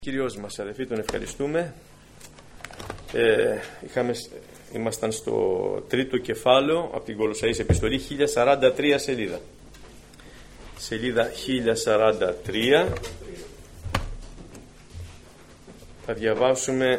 Κύριος μας, αδελφοί, τον ευχαριστούμε. Ήμασταν στο τρίτο κεφάλαιο από την Κολοσσαείς επιστολή, 1043 σελίδα. Σελίδα 1043. Θα διαβάσουμε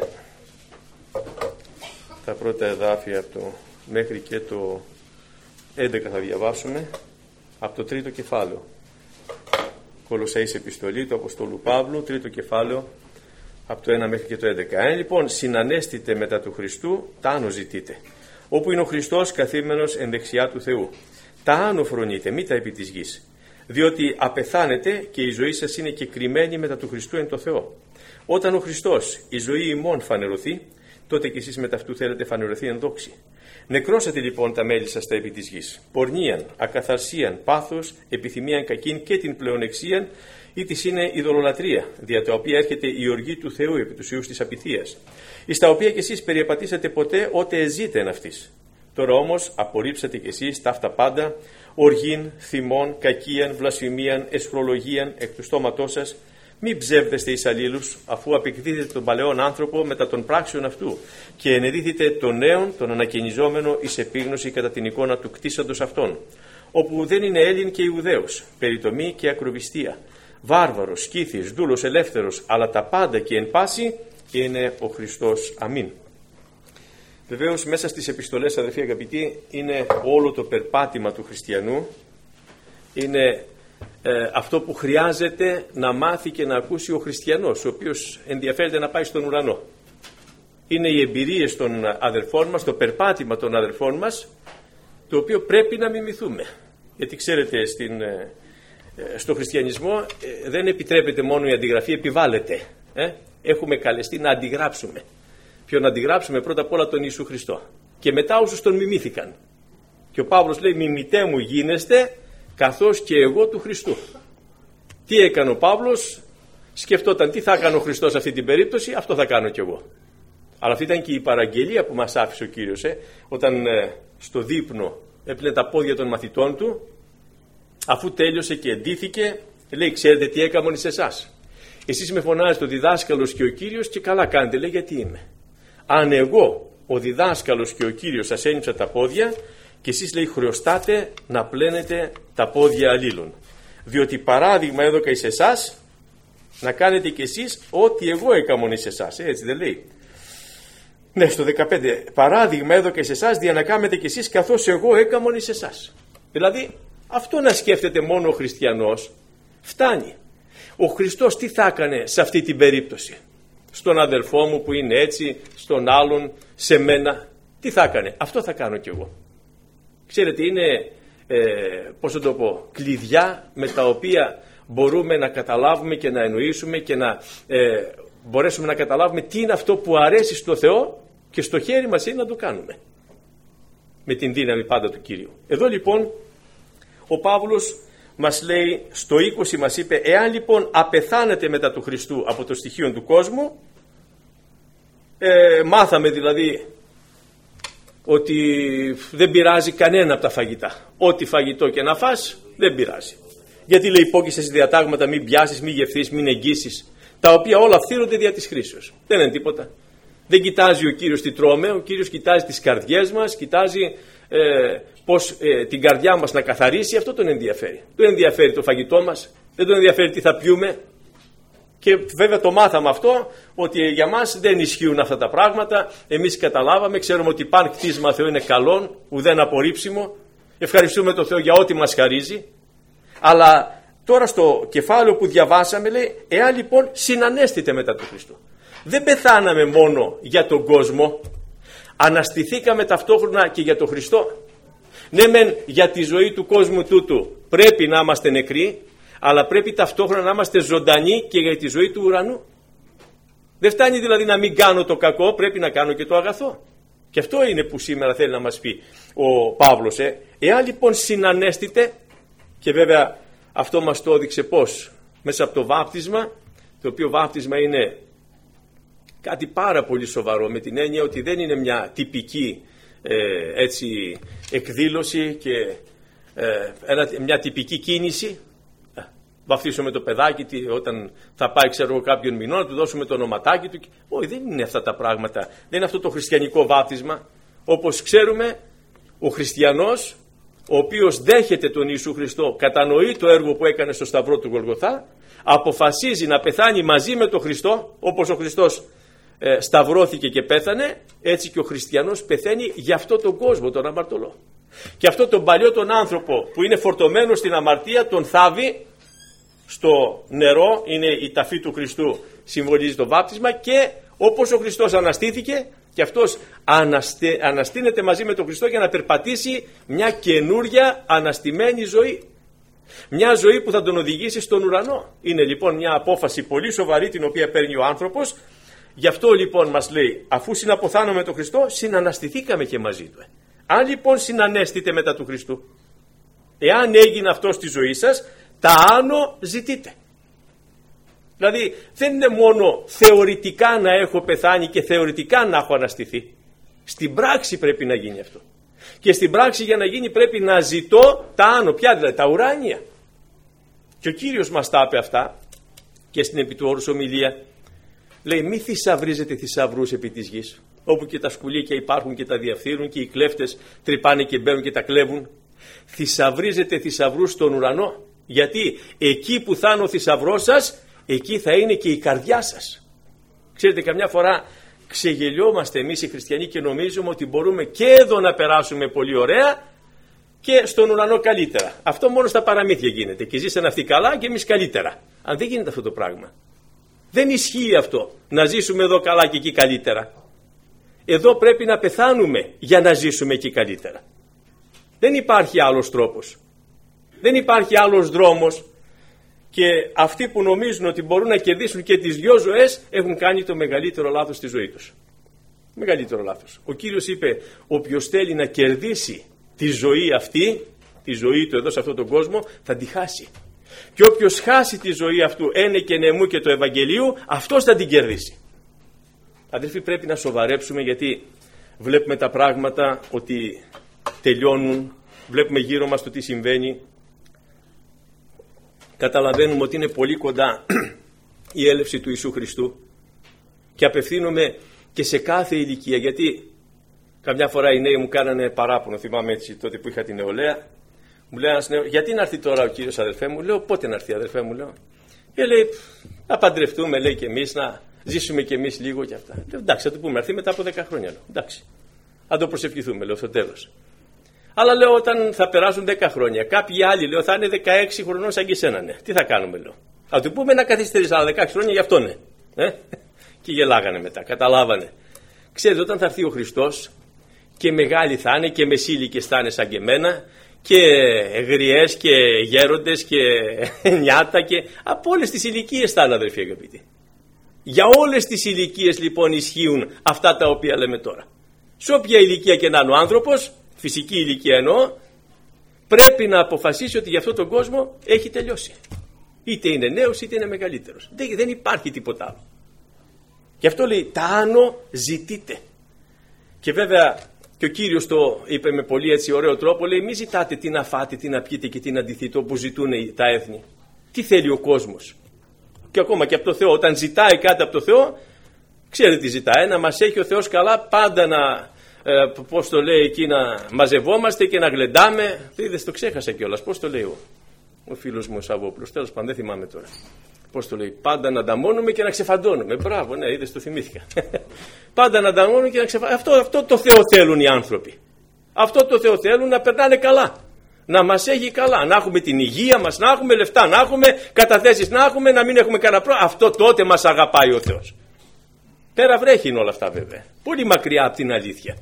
τα πρώτα εδάφια από το μέχρι και το 11 θα διαβάσουμε από το τρίτο κεφάλαιο. Κολοσσαείς επιστολή του Αποστόλου Παύλου, τρίτο κεφάλαιο, από το 1 μέχρι και το 11. Λοιπόν, συνανέστητε μετά του Χριστού, τα άνω ζητείτε. Όπου είναι ο Χριστός καθήμενος εν δεξιά του Θεού. Τα άνω φρονείτε, μη τα επί της γης. Διότι απεθάνετε και η ζωή σας είναι κεκρυμμένη μετά του Χριστού εν το Θεό. Όταν ο Χριστός, η ζωή ημών φανερωθεί, τότε κι εσείς μετά αυτού θέλετε φανερωθεί εν δόξη. Νεκρώσατε λοιπόν τα μέλη σας τα επί της γης. Πορνίαν, ακαθαρσίαν, πάθος, επιθυμίαν κακήν και την πλεονεξίαν, ή της είναι ειδωλολατρεία, δια τα οποία έρχεται η οργή του Θεού επί τους ιούς της απειθίας, εις τα οποία κι εσείς περιεπατήσατε ποτέ ότε εζείτε εν αυτής. Τώρα όμως απορρίψατε κι εσείς ταύτα πάντα, οργήν, θυμών, κακίαν, βλασφημίαν, εσφρολογίαν εκ του στόματός σας. Μη ψεύδεστε εις αλλήλους, αφού απεκδίδετε τον παλαιόν άνθρωπο μετά των πράξεων αυτού, και ενεδίθετε τον νέον, τον ανακαινιζόμενο εις επίγνωση κατά την εικόνα του κτίσαντος αυτών, όπου δεν είναι Έλλην και Ιουδαίος, περιτομή και ακροβιστία, βάρβαρος, σκύθης, δούλος, ελεύθερος, αλλά τα πάντα και εν πάση είναι ο Χριστός. Αμήν. Βεβαίως μέσα στις επιστολές, αδελφοί αγαπητοί, είναι όλο το περπάτημα του χριστιανού, είναι αυτό που χρειάζεται να μάθει και να ακούσει ο χριστιανός, ο οποίος ενδιαφέρεται να πάει στον ουρανό. Είναι οι εμπειρίες των αδελφών μας, το περπάτημα των αδελφών μας, το οποίο πρέπει να μιμηθούμε. Γιατί ξέρετε, στο χριστιανισμό δεν επιτρέπεται μόνο η αντιγραφή, επιβάλλεται. Έχουμε καλεστεί να αντιγράψουμε. Ποιο να αντιγράψουμε? Πρώτα απ' όλα τον Ιησού Χριστό. Και μετά όσους τον μιμήθηκαν. Και ο Παύλος λέει, μιμητέ μου γίνεστε, καθώς και εγώ του Χριστού. Τι έκανε ο Παύλος? Σκεφτόταν τι θα έκανε ο Χριστός σε αυτή την περίπτωση, αυτό θα κάνω κι εγώ. Αλλά αυτή ήταν και η παραγγελία που μας άφησε ο Κύριος, όταν στο δείπνο έπλυνε τα πόδια των μαθητών του, αφού τέλειωσε και εντύθηκε, λέει, ξέρετε τι έκαμον εις εσάς? Εσείς με φωνάζετε ο διδάσκαλος και ο Κύριος, και καλά κάνετε, λέει, γιατί είμαι. Αν εγώ ο διδάσκαλος και ο Κύριος σας ένιψα τα πόδια, και εσείς, λέει, χρεωστάτε να πλένετε τα πόδια αλλήλων. Διότι παράδειγμα έδωκα εις εσάς, να κάνετε κι εσείς ό,τι εγώ έκαμον εις εσάς. Έτσι δεν λέει? Ναι, στο 15. Παράδειγμα έδωκα εις εσάς, δια να κάνετε κι εσείς καθώς εγώ έκαμον εις εσάς. Δηλαδή, αυτό να σκέφτεται μόνο ο χριστιανός φτάνει. Ο Χριστός τι θα έκανε σε αυτή την περίπτωση? Στον αδελφό μου που είναι έτσι, στον άλλον, σε μένα, τι θα έκανε? Αυτό θα κάνω κι εγώ. Ξέρετε, είναι, πώς θα το πω, κλειδιά με τα οποία μπορούμε να καταλάβουμε και να εννοήσουμε και να μπορέσουμε να καταλάβουμε τι είναι αυτό που αρέσει στο Θεό, και στο χέρι μας είναι να το κάνουμε. Με την δύναμη πάντα του Κύριου. Εδώ λοιπόν ο Παύλος μας λέει, στο 20 μας είπε, εάν λοιπόν απεθάνετε μετά του Χριστού από το στοιχείο του κόσμου, μάθαμε δηλαδή ότι δεν πειράζει κανένα από τα φαγητά. Ό,τι φαγητό και να φας δεν πειράζει. Γιατί λέει, υπόκεισαι σε διατάγματα, μην πιάσεις, μην γευθείς, μην εγγύσεις, τα οποία όλα φθείρονται δια της χρήσεως. Δεν είναι τίποτα. Δεν κοιτάζει ο Κύριος τι τρώμε, ο Κύριος κοιτάζει τις καρδιές μας, κοιτάζει πώς την καρδιά μας να καθαρίσει. Αυτό τον ενδιαφέρει. Δεν ενδιαφέρει το φαγητό μας, δεν τον ενδιαφέρει τι θα πιούμε. Και βέβαια το μάθαμε αυτό, ότι για μας δεν ισχύουν αυτά τα πράγματα. Εμείς καταλάβαμε, ξέρουμε ότι παν κτίσμα Θεού είναι καλόν, ουδέν απορρίψιμο. Ευχαριστούμε τον Θεό για ό,τι μας χαρίζει. Αλλά τώρα στο κεφάλαιο που διαβάσαμε λέει, εάν λοιπόν συνανέστητε μετά του Χριστού. Δεν πεθάναμε μόνο για τον κόσμο, αναστηθήκαμε ταυτόχρονα και για τον Χριστό. Ναι μεν για τη ζωή του κόσμου τούτου πρέπει να είμαστε νεκροί, αλλά πρέπει ταυτόχρονα να είμαστε ζωντανοί και για τη ζωή του ουρανού. Δεν φτάνει δηλαδή να μην κάνω το κακό, πρέπει να κάνω και το αγαθό. Και αυτό είναι που σήμερα θέλει να μας πει ο Παύλος. Εάν λοιπόν συνανέστητε, και βέβαια αυτό μας το έδειξε πώς? Μέσα από το βάπτισμα, το οποίο βάπτισμα είναι κάτι πάρα πολύ σοβαρό, με την έννοια ότι δεν είναι μια τυπική έτσι, εκδήλωση και μια τυπική κίνηση. βαφτίσουμε το παιδάκι όταν θα πάει, ξέρω εγώ, κάποιον μηνό, να του δώσουμε το ονοματάκι του. Όχι, δεν είναι αυτά τα πράγματα. Δεν είναι αυτό το χριστιανικό βάπτισμα. Όπως ξέρουμε, ο χριστιανός, ο οποίος δέχεται τον Ιησού Χριστό, κατανοεί το έργο που έκανε στο Σταυρό του Γολγοθά, αποφασίζει να πεθάνει μαζί με τον Χριστό, όπως ο Χριστός σταυρώθηκε και πέθανε, έτσι και ο χριστιανός πεθαίνει για αυτόν τον κόσμο, τον αμαρτωλό. Και αυτό τον παλιό τον άνθρωπο που είναι φορτωμένο στην αμαρτία, τον θάβει στο νερό, είναι η ταφή του Χριστού, συμβολίζει το βάπτισμα, και όπως ο Χριστός αναστήθηκε, και αυτός αναστήνεται μαζί με τον Χριστό για να περπατήσει μια καινούρια αναστημένη ζωή. Μια ζωή που θα τον οδηγήσει στον ουρανό. Είναι λοιπόν μια απόφαση πολύ σοβαρή την οποία παίρνει ο άνθρωπος. Γι' αυτό λοιπόν μας λέει, αφού συναποθάνομαι με τον Χριστό, συναναστηθήκαμε και μαζί του. Αν λοιπόν συνανέστητε μετά του Χριστού, εάν έγινε αυτό στη ζωή σας, τα άνω ζητείτε. Δηλαδή δεν είναι μόνο θεωρητικά να έχω πεθάνει και θεωρητικά να έχω αναστηθεί. Στην πράξη πρέπει να γίνει αυτό. Και στην πράξη για να γίνει πρέπει να ζητώ τα άνω. Ποια δηλαδή? Τα ουράνια. Και ο Κύριος μας τα είπε αυτά και στην επί του όρους ομιλία. Λέει, μη θησαυρίζετε θησαυρούς επί της γης, όπου και τα σκουλίκια υπάρχουν και τα διαφθείρουν και οι κλέφτες τρυπάνε και μπαίνουν και τα κλέβουν. Θησαυρίζετε θησαυρούς στον ουρανό, γιατί εκεί που θα είναι ο θησαυρός σας, εκεί θα είναι και η καρδιά σας. Ξέρετε, καμιά φορά ξεγελιόμαστε εμείς οι χριστιανοί και νομίζουμε ότι μπορούμε και εδώ να περάσουμε πολύ ωραία και στον ουρανό καλύτερα. Αυτό μόνο στα παραμύθια γίνεται, και ζήσαν αυτοί καλά και εμείς καλύτερα. Αν δεν γίνεται αυτό το πράγμα. Δεν ισχύει αυτό, να ζήσουμε εδώ καλά και εκεί καλύτερα. Εδώ πρέπει να πεθάνουμε για να ζήσουμε εκεί καλύτερα. Δεν υπάρχει άλλος τρόπος. Δεν υπάρχει άλλος δρόμος. Και αυτοί που νομίζουν ότι μπορούν να κερδίσουν και τις δυο ζωές έχουν κάνει το μεγαλύτερο λάθος στη ζωή τους. Μεγαλύτερο λάθος. Ο Κύριος είπε, όποιος θέλει να κερδίσει τη ζωή αυτή, τη ζωή του εδώ σε αυτόν τον κόσμο, θα τη χάσει. Και όποιος χάσει τη ζωή αυτού ένε και νεμού και του Ευαγγελίου, αυτός θα την κερδίσει. Αδελφοί, πρέπει να σοβαρέψουμε, γιατί βλέπουμε τα πράγματα ότι τελειώνουν, βλέπουμε γύρω μας το τι συμβαίνει. Καταλαβαίνουμε ότι είναι πολύ κοντά η έλευση του Ιησού Χριστού και απευθύνομαι και σε κάθε ηλικία, γιατί καμιά φορά οι νέοι μου κάνανε παράπονο, θυμάμαι έτσι τότε που είχα την νεολαία, μου λέει ένας νέος, γιατί να έρθει τώρα ο Κύριος, αδελφέ μου? Λέω, πότε να έρθει, αδελφέ μου? Λέω, και λέει, να παντρευτούμε, λέει, και εμείς, να ζήσουμε και εμείς λίγο και αυτά. Λέω, εντάξει, θα το πούμε, έρθει μετά από 10 χρόνια. Λέω, εντάξει, θα το προσευχηθούμε, λέω, στο τέλος. Αλλά λέω, όταν θα περάσουν 10 χρόνια, κάποιοι άλλοι, λέω, θα είναι 16 χρονών σαν και εσένα, ναι. Τι θα κάνουμε, λέω? Θα του πούμε να καθυστερήσει άλλα 16 χρόνια, γι' αυτό ναι. Και γελάγανε μετά, καταλάβανε. Ξέρετε, όταν θα έρθει ο Χριστός, και μεγάλοι θα είναι και μεσήλικες θα είναι σαν και εμένα, και γριές και γέροντες και νιάτα, και από όλες τις ηλικίες θα είναι, αδελφοί αγαπητοί. Για όλες τις ηλικίες λοιπόν ισχύουν αυτά τα οποία λέμε τώρα. Σε όποια ηλικία και να είναι ο άνθρωπος, φυσική ηλικία εννοώ, πρέπει να αποφασίσει ότι για αυτόν τον κόσμο έχει τελειώσει. Είτε είναι νέος είτε είναι μεγαλύτερος. Δεν υπάρχει τίποτα άλλο. Γι' αυτό λέει, τα άνω ζητείτε. Και βέβαια και ο Κύριος το είπε με πολύ έτσι ωραίο τρόπο, λέει, μη ζητάτε τι να φάτε, τι να πιείτε και τι να ντυθείτε, όπως ζητούν τα έθνη. Τι θέλει ο κόσμος? Και ακόμα και από το Θεό, όταν ζητάει κάτι από το Θεό, ξέρετε τι ζητάει? Να μας έχει ο Θεός καλά, πάντα να, πώς το λέει εκεί, να μαζευόμαστε και να γλεντάμε. Είδες, το ξέχασα κιόλας, πώς το λέει ο φίλος μου ο Σαββόπουλος, τέλος πάντων δεν θυμάμαι τώρα. Πώς το λέει? Πάντα να ανταμώνουμε και να ξεφαντώνουμε. Μπράβο, ναι, είδες, το θυμήθηκα. Πάντα να ανταμώνουμε και να ξεφαντώνουμε. Αυτό το Θεό θέλουν οι άνθρωποι. Αυτό το Θεό θέλουν, να περνάνε καλά. Να μας έχει καλά. Να έχουμε την υγεία μας, να έχουμε λεφτά, να έχουμε καταθέσεις, να έχουμε, να μην έχουμε κανένα πρόβλημα. Αυτό τότε μας αγαπάει ο Θεός. Πέρα βρέχει είναι όλα αυτά βέβαια. Πολύ μακριά από την αλήθεια.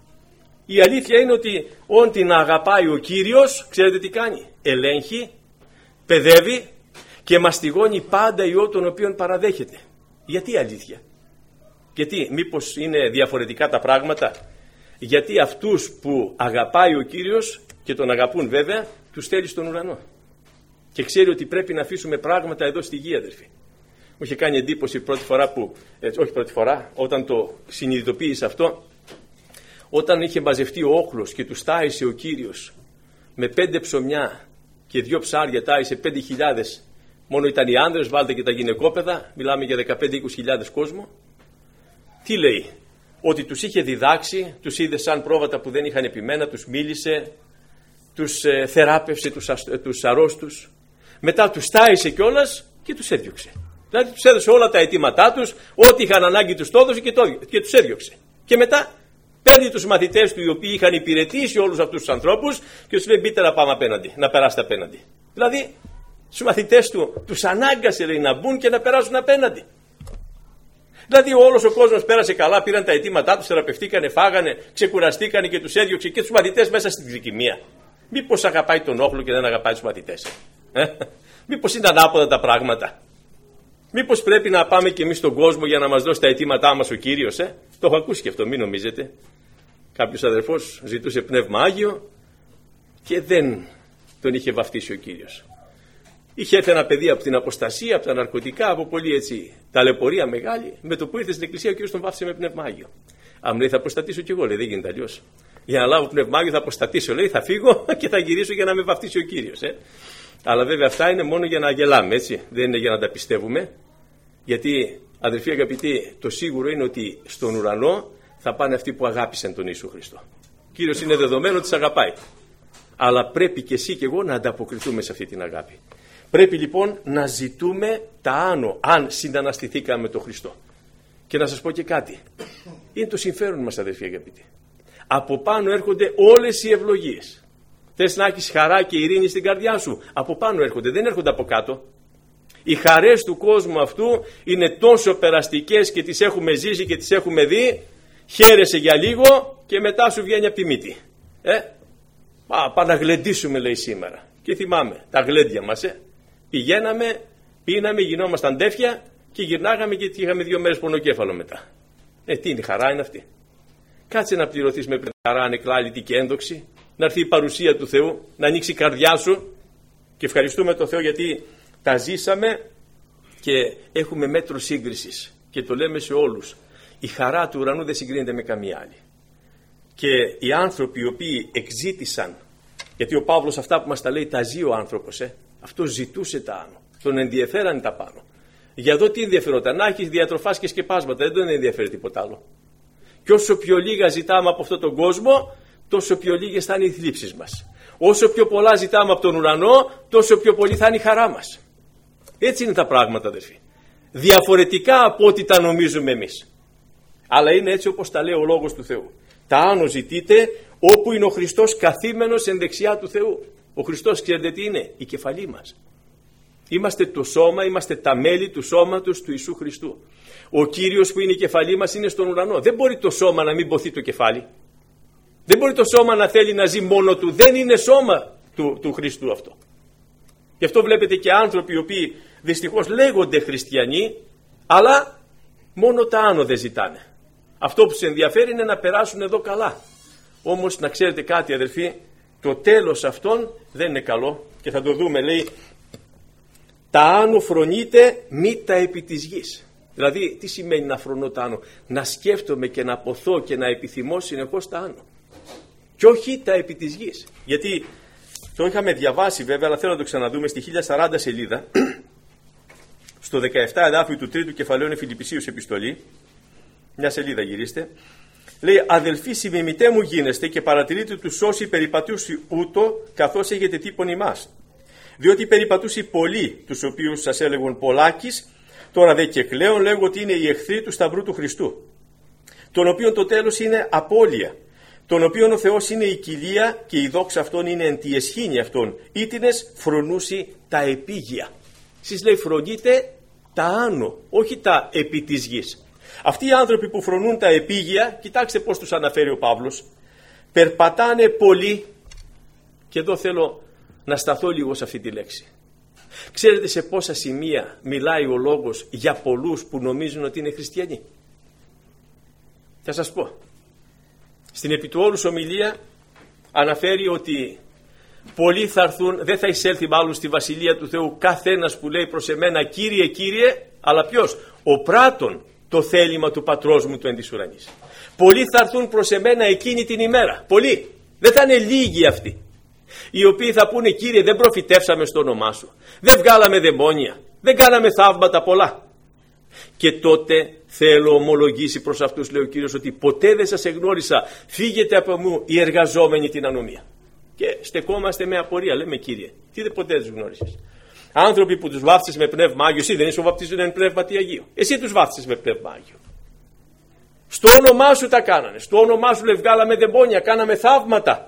Η αλήθεια είναι ότι όν την αγαπάει ο Κύριος, ξέρετε τι κάνει? Ελέγχει, παιδεύει και μαστιγώνει πάντα ιό τον οποίον παραδέχεται. Γιατί αλήθεια? Γιατί μήπως είναι διαφορετικά τα πράγματα? Γιατί αυτούς που αγαπάει ο Κύριος και τον αγαπούν βέβαια, τους στέλνει στον ουρανό. Και ξέρει ότι πρέπει να αφήσουμε πράγματα εδώ στη γη, αδελφοί. Μου είχε κάνει εντύπωση πρώτη φορά που, όχι πρώτη φορά, όταν το συνειδητοποίησε αυτό, όταν είχε μαζευτεί ο όχλος και τους τάισε ο Κύριος με 5 ψωμιά και 2 ψάρια, τάισε 5.000 μόνο ήταν οι άνδρες, βάλτε και τα γυναικόπαιδα, μιλάμε για 15-20.000 κόσμο. Τι λέει? Ότι τους είχε διδάξει, τους είδε σαν πρόβατα που δεν είχαν επιμένα, τους μίλησε, τους θεράπευσε τους αρρώστους, μετά τους τάισε κιόλας και τους έδιωξε. Δηλαδή τους έδωσε όλα τα αιτήματά τους, ό,τι είχαν ανάγκη τους το έδωσε και τους έδιωξε. Και μετά παίρνει τους μαθητές του, οι οποίοι είχαν υπηρετήσει όλους αυτούς τους ανθρώπους, και τους λέει: μπείτε να πάμε απέναντι, να περάσετε απέναντι. Δηλαδή τους μαθητές του τους ανάγκασε, λέει, να μπουν και να περάσουν απέναντι. Δηλαδή όλος ο κόσμος πέρασε καλά, πήραν τα αιτήματά τους, θεραπευτήκανε, φάγανε, ξεκουραστήκανε και τους έδιωξε και τους μαθητές μέσα στην τρικυμία. Μήπως αγαπάει τον όχλο και δεν αγαπάει τους μαθητές? Μήπως είναι ανάποδα τα πράγματα? Μήπως πρέπει να πάμε και εμείς στον κόσμο για να μας δώσει τα αιτήματά μας ο Κύριος? Το έχω ακούσει και αυτό, μην νομίζετε. Κάποιος αδερφός ζητούσε Πνεύμα Άγιο και δεν τον είχε βαφτίσει ο Κύριος. Είχε έρθει ένα παιδί από την αποστασία, από τα ναρκωτικά, από πολύ έτσι ταλαιπωρία μεγάλη. Με το που ήρθε στην εκκλησία ο Κύριος τον βάφτισε με Πνεύμα Άγιο. Αν λέει: θα αποστατήσω κι εγώ, λέει, δεν γίνεται αλλιώς. Για να λάβω Πνεύμα Άγιο θα αποστατήσω, λέει, θα φύγω και θα γυρίσω για να με βαφτίσει ο Κύριος. Αλλά βέβαια αυτά είναι μόνο για να γελάμε, έτσι. Δεν είναι για να τα πιστεύουμε. Γιατί, αδελφοί αγαπητοί, το σίγουρο είναι ότι στον ουρανό θα πάνε αυτοί που αγάπησαν τον Ιησού Χριστό. Ο Κύριος είναι δεδομένο ότι τους αγαπάει. Αλλά πρέπει και εσύ και εγώ να ανταποκριθούμε σε αυτή την αγάπη. Πρέπει λοιπόν να ζητούμε τα άνω, αν συναναστηθήκαμε με τον Χριστό. Και να σας πω και κάτι. Είναι το συμφέρον μας, αδελφοί αγαπητοί. Από πάνω έρχονται όλες οι ευλογίες. Θες να έχεις χαρά και ειρήνη στην καρδιά σου? Από πάνω έρχονται, δεν έρχονται από κάτω. Οι χαρές του κόσμου αυτού είναι τόσο περαστικές και τις έχουμε ζήσει και τις έχουμε δει. Χαίρεσαι για λίγο και μετά σου βγαίνει από τη μύτη. Πάμε να γλεντήσουμε, λέει, σήμερα. Και θυμάμαι τα γλέντια μας. Πηγαίναμε, πίναμε, γινόμασταν τέφια και γυρνάγαμε και είχαμε 2 μέρες πονοκέφαλο μετά. Τι είναι, χαρά είναι αυτή? Κάτσε να πληρωθείς με χαρά ανεκλάλητη και ένδοξη, να έρθει η παρουσία του Θεού, να ανοίξει η καρδιά σου. Και ευχαριστούμε τον Θεό γιατί τα ζήσαμε και έχουμε μέτρο σύγκρισης. Και το λέμε σε όλους. Η χαρά του ουρανού δεν συγκρίνεται με καμία άλλη. Και οι άνθρωποι οι οποίοι εξήτησαν, γιατί ο Παύλος αυτά που μας τα λέει τα ζει ο άνθρωπος, αυτό ζητούσε τα άνω. Τον ενδιαφέρανε τα πάνω. Για εδώ τι ενδιαφερόταν? Να έχεις διατροφάς και σκεπάσματα, δεν τον ενδιαφέρει τίποτα άλλο. Και όσο πιο λίγα ζητάμε από αυτόν τον κόσμο, τόσο πιο λίγες θα είναι οι θλίψεις μας. Όσο πιο πολλά ζητάμε από τον ουρανό, τόσο πιο πολύ θα είναι η χαρά μας. Έτσι είναι τα πράγματα, αδελφοί. Διαφορετικά από ό,τι τα νομίζουμε εμείς. Αλλά είναι έτσι όπως τα λέει ο Λόγος του Θεού. Τα άνω ζητείτε όπου είναι ο Χριστός καθήμενος εν δεξιά του Θεού. Ο Χριστός, ξέρετε τι είναι? Η κεφαλή μας. Είμαστε το σώμα, είμαστε τα μέλη του σώματος του Ιησού Χριστού. Ο Κύριος που είναι η κεφαλή μας είναι στον ουρανό. Δεν μπορεί το σώμα να μην ποθεί το κεφάλι. Δεν μπορεί το σώμα να θέλει να ζει μόνο του. Δεν είναι σώμα του Χριστού αυτό. Γι' αυτό βλέπετε και άνθρωποι οι οποίοι δυστυχώς λέγονται χριστιανοί, αλλά μόνο τα άνω δεν ζητάνε. Αυτό που τους ενδιαφέρει είναι να περάσουν εδώ καλά. Όμως να ξέρετε κάτι, αδελφοί, το τέλος αυτών δεν είναι καλό και θα το δούμε. Λέει: τα άνω φρονείτε μη τα επί της γης. Δηλαδή τι σημαίνει να φρονώ τα άνω? Να σκέφτομαι και να ποθώ και να επιθυμώ συνεχώς τα άνω. Και όχι τα επί της γης. Γιατί το είχαμε διαβάσει βέβαια, αλλά θέλω να το ξαναδούμε στη 1040 σελίδα, στο 17 εδάφιο του 3ου κεφαλαίου είναι Φιλιππισίους επιστολή. Μια σελίδα γυρίστε. Λέει: αδελφοί, συμμιμητέ μου γίνεστε και παρατηρείτε τους όσοι περιπατούσι ούτω καθώς έχετε τύπον ημάς. Διότι περιπατούσι πολλοί, τους οποίους σας έλεγον πολλάκις, τώρα δε και κλαίον λέγω ότι είναι οι εχθροί του σταυρού του Χριστού, τον οποίον το τέλος είναι απώλεια, τον οποίον ο Θεός είναι η κοιλία και η δόξα αυτών είναι εν τη εσχήνη αυτών, ήτινες φρονούσι τα επίγεια. Εσείς, λέει, φρονείτε τα άνω, όχι τα επί της γης. Αυτοί οι άνθρωποι που φρονούν τα επίγεια, κοιτάξτε πώς τους αναφέρει ο Παύλος, περπατάνε πολύ, και εδώ θέλω να σταθώ λίγο σε αυτή τη λέξη. Ξέρετε σε πόσα σημεία μιλάει ο Λόγος για πολλούς που νομίζουν ότι είναι χριστιανοί? Θα σας πω. Στην επί του όλους ομιλία αναφέρει ότι πολλοί θα έρθουν, δεν θα εισέλθει μάλλον στη Βασιλεία του Θεού καθένας που λέει προς εμένα Κύριε, Κύριε, αλλά ποιος? Ο πράτων το θέλημα του Πατρός μου του εν της ουρανής. Πολλοί θα έρθουν προς εμένα εκείνη την ημέρα. Πολλοί. Δεν θα είναι λίγοι αυτοί. οι οποίοι θα πούνε, Κύριε, δεν προφητεύσαμε στο όνομά σου, δεν βγάλαμε δαιμόνια, δεν κάναμε θαύματα πολλά. Και τότε θέλω ομολογήσει προς αυτούς, λέει ο Κύριος, ότι ποτέ δεν σας εγνώρισα, φύγετε από μου οι εργαζόμενοι την ανομία. Και στεκόμαστε με απορία, λέμε, Κύριε, τι ποτέ δεν τους γνώρισες? Άνθρωποι που τους βάφτισες με πνεύμα Άγιο, εσύ δεν είσαι ο βαπτίζοντας με πνεύμα Αγίου? Εσύ τους βάφτισες με πνεύμα Άγιο. Στο όνομά σου τα κάνανε, στο όνομά σου, λέει, βγάλαμε δαιμόνια, κάναμε θαύματα,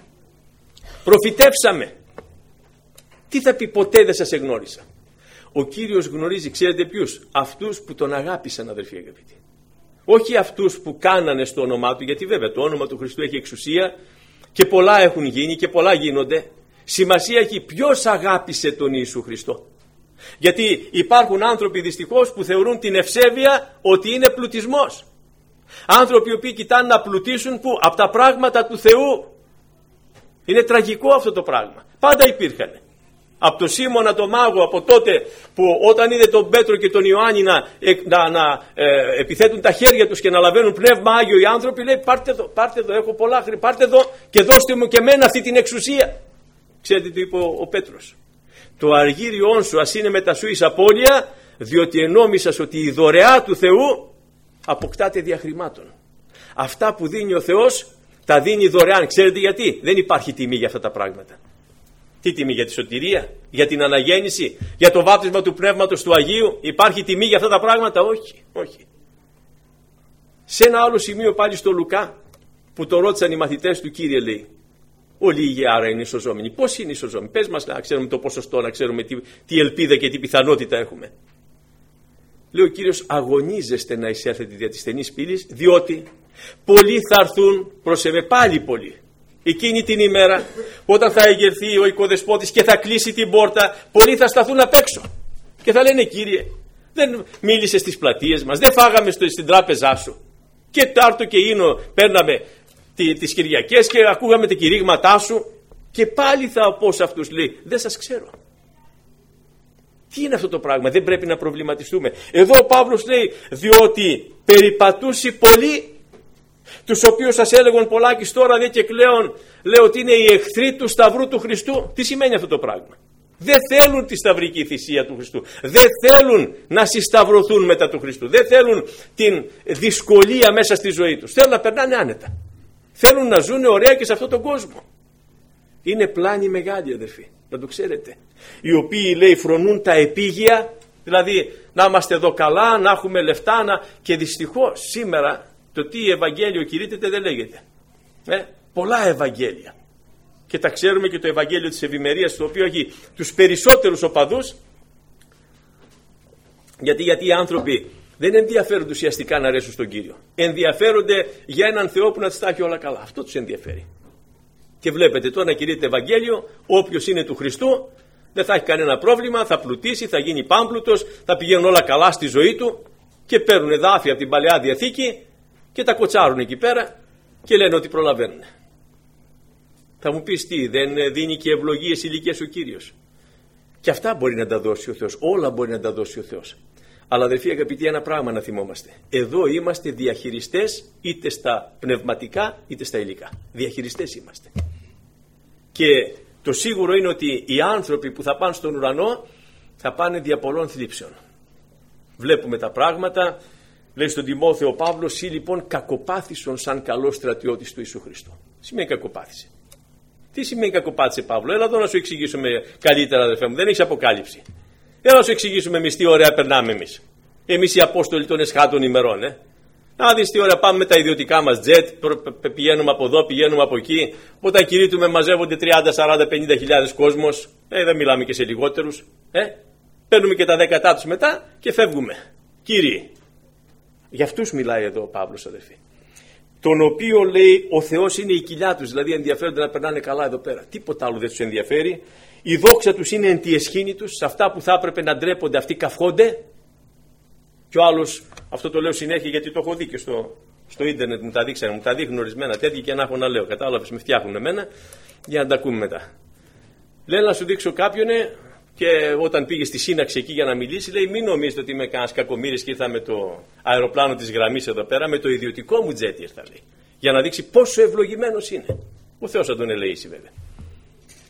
προφητεύσαμε. Τι θα πει ποτέ δεν σας εγνώρισα? Ο Κύριος γνωρίζει, ξέρετε ποιους? Αυτούς που τον αγάπησαν, αδελφοί αγαπητοί. Όχι αυτούς που κάνανε στο όνομά του, γιατί βέβαια το όνομα του Χριστού έχει εξουσία και πολλά έχουν γίνει και πολλά γίνονται. Σημασία έχει ποιος αγάπησε τον Ιησού Χριστό. Γιατί υπάρχουν άνθρωποι δυστυχώς που θεωρούν την ευσέβεια ότι είναι πλουτισμός. Άνθρωποι οι οποίοι κοιτάνε να πλουτίσουν που? Από τα πράγματα του Θεού. Είναι τραγικό αυτό το πράγμα. Πάντα υπήρχαν. Από το Σίμωνα τον μάγο, από τότε που όταν είδε τον Πέτρο και τον Ιωάννη να επιθέτουν τα χέρια τους και να λαβαίνουν πνεύμα Άγιο, οι άνθρωποι λέει, πάρτε εδώ, έχω πολλά χρήματα, πάρτε εδώ και δώστε μου και εμένα αυτή την εξουσία. Ξέρετε τι είπε ο Πέτρος? Το αργύριόν σου ας είναι μετά σου εις απώλεια, διότι ενόμισας ότι η δωρεά του Θεού αποκτάται δια χρημάτων. Αυτά που δίνει ο Θεός τα δίνει δωρεάν. Ξέρετε γιατί? Δεν υπάρχει τιμή για αυτά τα πράγματα. Τι τιμή? Για τη σωτηρία, για την αναγέννηση, για το βάπτισμα του Πνεύματος του Αγίου? Υπάρχει τιμή για αυτά τα πράγματα? Όχι, όχι. Σε ένα άλλο σημείο πάλι στο Λουκά που το ρώτησαν οι μαθητές του, Κύριε, λέει, όλοι οι γεάρα είναι ισοζώμενοι. Πώς είναι ισοζώμενοι? Πες μας να ξέρουμε το ποσοστό, να ξέρουμε τι ελπίδα και τι πιθανότητα έχουμε. Λέει ο Κύριος, αγωνίζεστε να εισέλθετε δια της στενής πύλης, διότι πολλοί θα έρθουν, προσεβε πάλι πολλοί. Εκείνη την ημέρα, όταν θα εγερθεί ο οικοδεσπότης και θα κλείσει την πόρτα, πολλοί θα σταθούν απ' έξω και θα λένε, Κύριε, δεν μίλησες στις πλατείες μας, δεν φάγαμε στην τράπεζά σου. Και Τάρτο και Ίνο παίρναμε τις Κυριακές και ακούγαμε τα κηρύγματά σου. Και πάλι θα πω σε αυτούς, λέει, δεν σας ξέρω. Τι είναι αυτό το πράγμα? Δεν πρέπει να προβληματιστούμε. Εδώ ο Παύλος λέει, διότι περιπατούσι πολλοί, τους οποίους σας έλεγαν πολλάκις τώρα δε και κλαίων, λέω ότι είναι οι εχθροί του Σταυρού του Χριστού. Τι σημαίνει αυτό το πράγμα? Δεν θέλουν τη σταυρική θυσία του Χριστού. Δεν θέλουν να συσταυρωθούν μετά του Χριστού. Δεν θέλουν την δυσκολία μέσα στη ζωή τους. Θέλουν να περνάνε άνετα. Θέλουν να ζουν ωραία και σε αυτόν τον κόσμο. Είναι πλάνοι μεγάλοι, αδερφοί, να το ξέρετε. Οι οποίοι, λέει, φρονούν τα επίγεια, δηλαδή να είμαστε εδώ καλά, να έχουμε λεφτά, και δυστυχώς σήμερα το τι Ευαγγέλιο κηρύττεται δεν λέγεται. Πολλά Ευαγγέλια. Και τα ξέρουμε, και το Ευαγγέλιο της ευημερίας, το οποίο έχει τους περισσότερους οπαδούς. Γιατί οι άνθρωποι δεν ενδιαφέρονται ουσιαστικά να αρέσουν στον Κύριο. Ενδιαφέρονται για έναν Θεό που να τις τα έχει όλα καλά. Αυτό τους ενδιαφέρει. Και βλέπετε τώρα κηρύττεται Ευαγγέλιο, όποιος είναι του Χριστού δεν θα έχει κανένα πρόβλημα, θα πλουτίσει, θα γίνει πάμπλουτος, θα πηγαίνουν όλα καλά στη ζωή του, και παίρνουν εδάφια από την Παλαιά Διαθήκη και τα κοτσάρουν εκεί πέρα και λένε ότι προλαβαίνουν. Θα μου πεις τι, δεν δίνει και ευλογίες ηλικές ο Κύριος? Και αυτά μπορεί να τα δώσει ο Θεός, όλα μπορεί να τα δώσει ο Θεός. Αλλά αδελφοί αγαπητοί, ένα πράγμα να θυμόμαστε. Εδώ είμαστε διαχειριστές, είτε στα πνευματικά είτε στα υλικά. Διαχειριστές είμαστε. Και το σίγουρο είναι ότι οι άνθρωποι που θα πάνε στον ουρανό θα πάνε δια πολλών θλίψεων. Βλέπουμε τα πράγματα. Λέει στον Τιμόθεο ο Παύλος, ή λοιπόν κακοπάθησον σαν καλός στρατιώτης του Ιησού Χριστού. Τι σημαίνει κακοπάθησε? Τι σημαίνει κακοπάθησε, Παύλο? Έλα εδώ να σου εξηγήσουμε καλύτερα, αδελφέ μου. Δεν έχεις αποκάλυψη. Έλα να σου εξηγήσουμε εμείς τι ωραία περνάμε εμείς. Εμείς οι Απόστολοι των εσχάτων ημερών. Να δεις τι ωραία πάμε με τα ιδιωτικά μας τζετ, πηγαίνουμε από εδώ, πηγαίνουμε από εκεί. Όταν κηρύττουμε μαζεύονται 30, 40, 50 χιλιάδες κόσμος. Δεν μιλάμε και σε λιγότερους. Παίρνουμε και τα 10 τους μετά και φεύγουμε. Κύριοι, για αυτούς μιλάει εδώ ο Παύλος, αδελφοί. Τον οποίο, λέει, ο Θεός είναι η κοιλιά τους, δηλαδή ενδιαφέρονται να περνάνε καλά εδώ πέρα. Τίποτα άλλο δεν τους ενδιαφέρει. Η δόξα τους είναι εν τη εσχήνη τους, σε αυτά που θα έπρεπε να ντρέπονται αυτοί καυχόνται. Και ο άλλος, αυτό το λέω συνέχεια γιατί το έχω δει και στο ίντερνετ, μου τα δείξανε, μου τα δείχνουν ορισμένα τέτοια και να έχω να λέω. Κατάλαβες, με φτιάχνουν εμένα για να τα ακούμε μετά. Λέει να σου δείξω κάποιον, και όταν πήγε στη σύναξη εκεί για να μιλήσει, λέει: μην νομίζετε ότι είμαι κανένας κακομοίρης και ήρθα με το αεροπλάνο της γραμμής εδώ πέρα, με το ιδιωτικό μου τζέτι ήρθα, λέει. Για να δείξει πόσο ευλογημένος είναι. Ο Θεός θα τον ελεήσει βέβαια.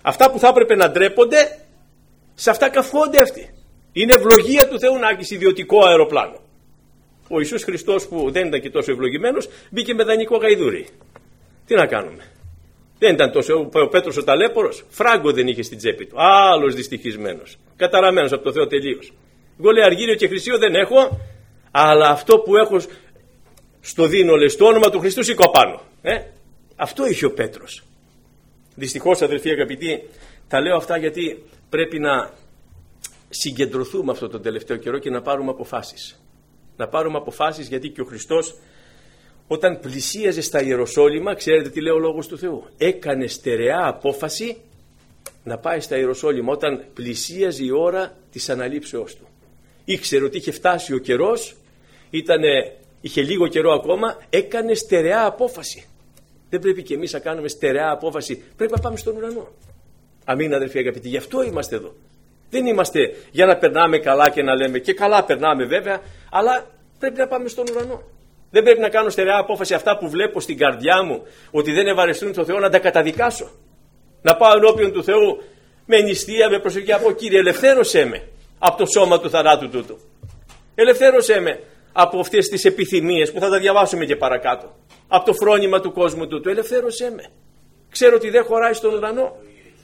Αυτά που θα έπρεπε να ντρέπονται, σε αυτά καυχόνται αυτοί. Είναι ευλογία του Θεού να έχεις ιδιωτικό αεροπλάνο. Ο Ιησούς Χριστός, που δεν ήταν και τόσο ευλογημένος, μπήκε με δανεικό γαϊδούρι. Τι να κάνουμε. Δεν ήταν τόσο ο Πέτρος ο ταλέπορος, φράγκο δεν είχε στην τσέπη του. Άλλος δυστυχισμένος, καταραμένος από το Θεό τελείως. Εγώ λέει αργύριο και χρυσίο δεν έχω, αλλά αυτό που έχω στο δίνω, λέει, στο όνομα του Χριστού σηκώ πάνω. Αυτό είχε ο Πέτρος. Δυστυχώς, αδελφοί αγαπητοί, τα λέω αυτά γιατί πρέπει να συγκεντρωθούμε αυτό τον τελευταίο καιρό και να πάρουμε αποφάσεις. Να πάρουμε αποφάσεις, γιατί και ο Χριστός όταν πλησίαζε στα Ιεροσόλυμα, ξέρετε τι λέει ο Λόγος του Θεού, έκανε στερεά απόφαση να πάει στα Ιεροσόλυμα όταν πλησίαζε η ώρα της αναλήψεώς του. Ήξερε ότι είχε φτάσει ο καιρός, είχε λίγο καιρό ακόμα, έκανε στερεά απόφαση. Δεν πρέπει και εμείς να κάνουμε στερεά απόφαση, πρέπει να πάμε στον ουρανό. Αμήν, αδελφοί αγαπητοί, γι' αυτό είμαστε εδώ. Δεν είμαστε για να περνάμε καλά και να λέμε, και καλά περνάμε βέβαια, αλλά πρέπει να πάμε στον ουρανό. Δεν πρέπει να κάνω στερεά απόφαση αυτά που βλέπω στην καρδιά μου ότι δεν ευαρεστούν τον Θεό να τα καταδικάσω. Να πάω ενώπιον του Θεού με νηστεία, με προσευχή, από Κύριε, ελευθέρωσέ με από το σώμα του θανάτου τούτου. Ελευθέρωσέ με από αυτές τις επιθυμίες που θα τα διαβάσουμε και παρακάτω. Από το φρόνημα του κόσμου τούτου. Ελευθέρωσέ με. Ξέρω ότι δεν χωράει στον ουρανό.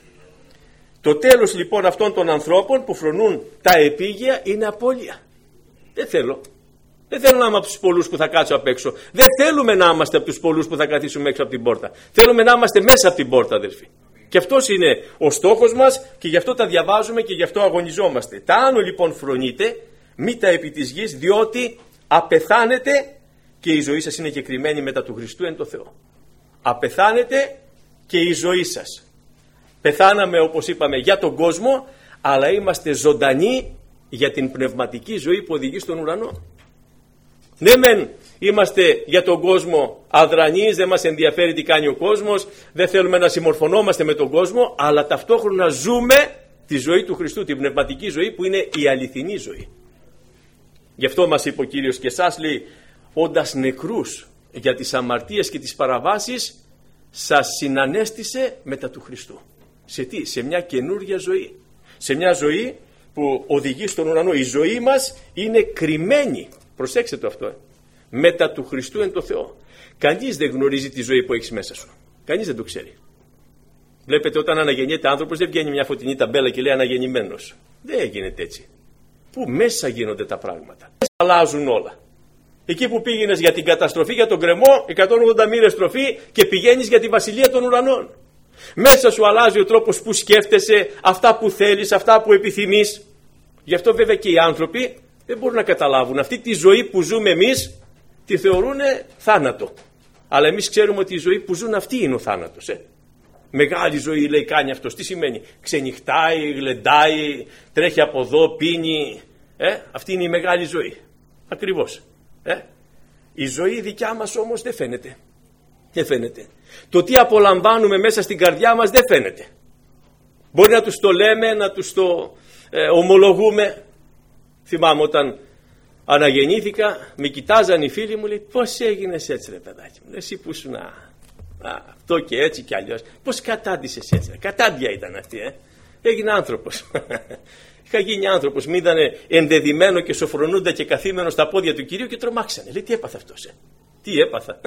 Το τέλος λοιπόν αυτών των ανθρώπων που φρονούν τα επίγεια είναι απώλεια. Δεν θέλω να είμαι από τους πολλούς που θα κάτσω απ' έξω. Δεν θέλουμε να είμαστε από τους πολλούς που θα καθίσουμε έξω από την πόρτα. Θέλουμε να είμαστε μέσα από την πόρτα, αδελφοί. Και αυτός είναι ο στόχος μας και γι' αυτό τα διαβάζουμε και γι' αυτό αγωνιζόμαστε. Τα άνω λοιπόν φρονείτε, μη τα επί της γης, διότι απεθάνετε και η ζωή σας είναι κεκριμένη μετά του Χριστού εν το Θεό. Απεθάνετε και η ζωή σας. Πεθάναμε, όπως είπαμε, για τον κόσμο, αλλά είμαστε ζωντανοί για την πνευματική ζωή που οδηγεί στον ουρανό. Ναι μεν είμαστε για τον κόσμο αδρανείς, δεν μας ενδιαφέρει τι κάνει ο κόσμος, δεν θέλουμε να συμμορφωνόμαστε με τον κόσμο, αλλά ταυτόχρονα ζούμε τη ζωή του Χριστού, την πνευματική ζωή που είναι η αληθινή ζωή. Γι' αυτό μας είπε ο Κύριος και εσάς, λέει, όντας νεκρούς για τις αμαρτίες και τις παραβάσεις, σας συνανέστησε μετά του Χριστού. Σε τι? Σε μια καινούργια ζωή. Σε μια ζωή που οδηγεί στον ουρανό. Η ζωή μας είναι κρυμμένη. Προσέξτε το αυτό. Μετά του Χριστού εν το Θεό. Κανείς δεν γνωρίζει τη ζωή που έχεις μέσα σου. Κανείς δεν το ξέρει. Βλέπετε, όταν αναγεννιέται άνθρωπος δεν βγαίνει μια φωτεινή ταμπέλα και λέει αναγεννημένος. Δεν γίνεται έτσι. Που μέσα γίνονται τα πράγματα. Αλλάζουν όλα. Εκεί που πήγαινες για την καταστροφή, για τον κρεμό, 180 μοίρες στροφή και πηγαίνεις για τη βασιλεία των ουρανών. Μέσα σου αλλάζει ο τρόπος που σκέφτεσαι, αυτά που θέλεις, αυτά που επιθυμείς. Γι' αυτό βέβαια και οι άνθρωποι δεν μπορούν να καταλάβουν. Αυτή τη ζωή που ζούμε εμείς τη θεωρούν θάνατο. Αλλά εμείς ξέρουμε ότι η ζωή που ζουν αυτοί είναι ο θάνατος. Μεγάλη ζωή, λέει, κάνει αυτός. Τι σημαίνει? Ξενυχτάει, γλεντάει, τρέχει από εδώ, πίνει. Αυτή είναι η μεγάλη ζωή. Ακριβώς. Η ζωή δικιά μας όμως δεν φαίνεται. Δεν φαίνεται. Το τι απολαμβάνουμε μέσα στην καρδιά μας δεν φαίνεται. Μπορεί να τους το λέμε, να τους το ομολογούμε. Θυμάμαι όταν αναγεννήθηκα, με κοιτάζαν οι φίλοι μου, λέει, πώς έγινες έτσι, ρε παιδάκι μου? Εσύ που ήσουν αυτό και έτσι και αλλιώς. Πώς κατάντησες έτσι? Κατάντια ήταν αυτή. Έγινα άνθρωπος. Είχα γίνει άνθρωπος. Μ' είδανε ενδεδειμένο και σοφρονούντα και καθήμενο στα πόδια του Κυρίου και τρομάξανε. Λέει, τι έπαθα αυτός? Τι έπαθα?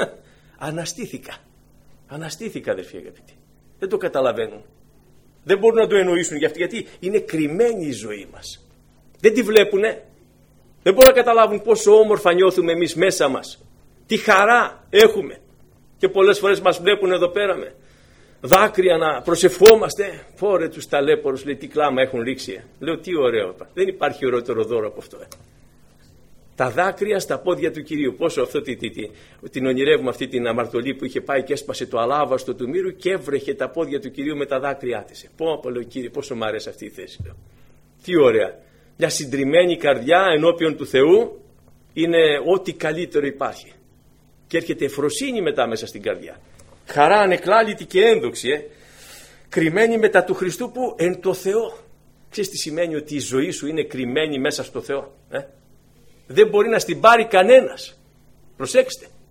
Αναστήθηκα, αδελφοί αγαπητοί. Δεν το καταλαβαίνουν. Δεν μπορούν να το εννοήσουν γιατί είναι κρυμμένη η ζωή μας. Δεν τη βλέπουνε. Δεν μπορούν να καταλάβουν πόσο όμορφα νιώθουμε εμείς μέσα μας. Τι χαρά έχουμε. Και πολλές φορές μας βλέπουν εδώ πέρα με δάκρυα να προσευχόμαστε. Φόρε τους ταλέπορους, λέει, τι κλάμα έχουν ρίξει. Λέω, τι ωραίο. Δεν υπάρχει ωραιότερο δώρο από αυτό. Τα δάκρυα στα πόδια του Κυρίου. Πόσο αυτό την ονειρεύουμε, αυτή την αμαρτωλή που είχε πάει και έσπασε το αλάβαστο του μύρου και έβρεχε τα πόδια του Κυρίου με τα δάκρυά της. Πω, λέω, Κύριε, πόσο μου αρέσει αυτή η θέση. Λέω. Τι ωραία. Μια συντριμμένη καρδιά ενώπιον του Θεού είναι ό,τι καλύτερο υπάρχει. Και έρχεται ευφροσύνη μετά μέσα στην καρδιά. Χαρά ανεκλάλητη και ένδοξη, κρυμμένη μετά του Χριστού που εν το Θεό. Ξέρεις τι σημαίνει? Ότι η ζωή σου είναι κρυμμένη μέσα στο Θεό. Δεν μπορεί να στην πάρει κανένας. Προσέξτε.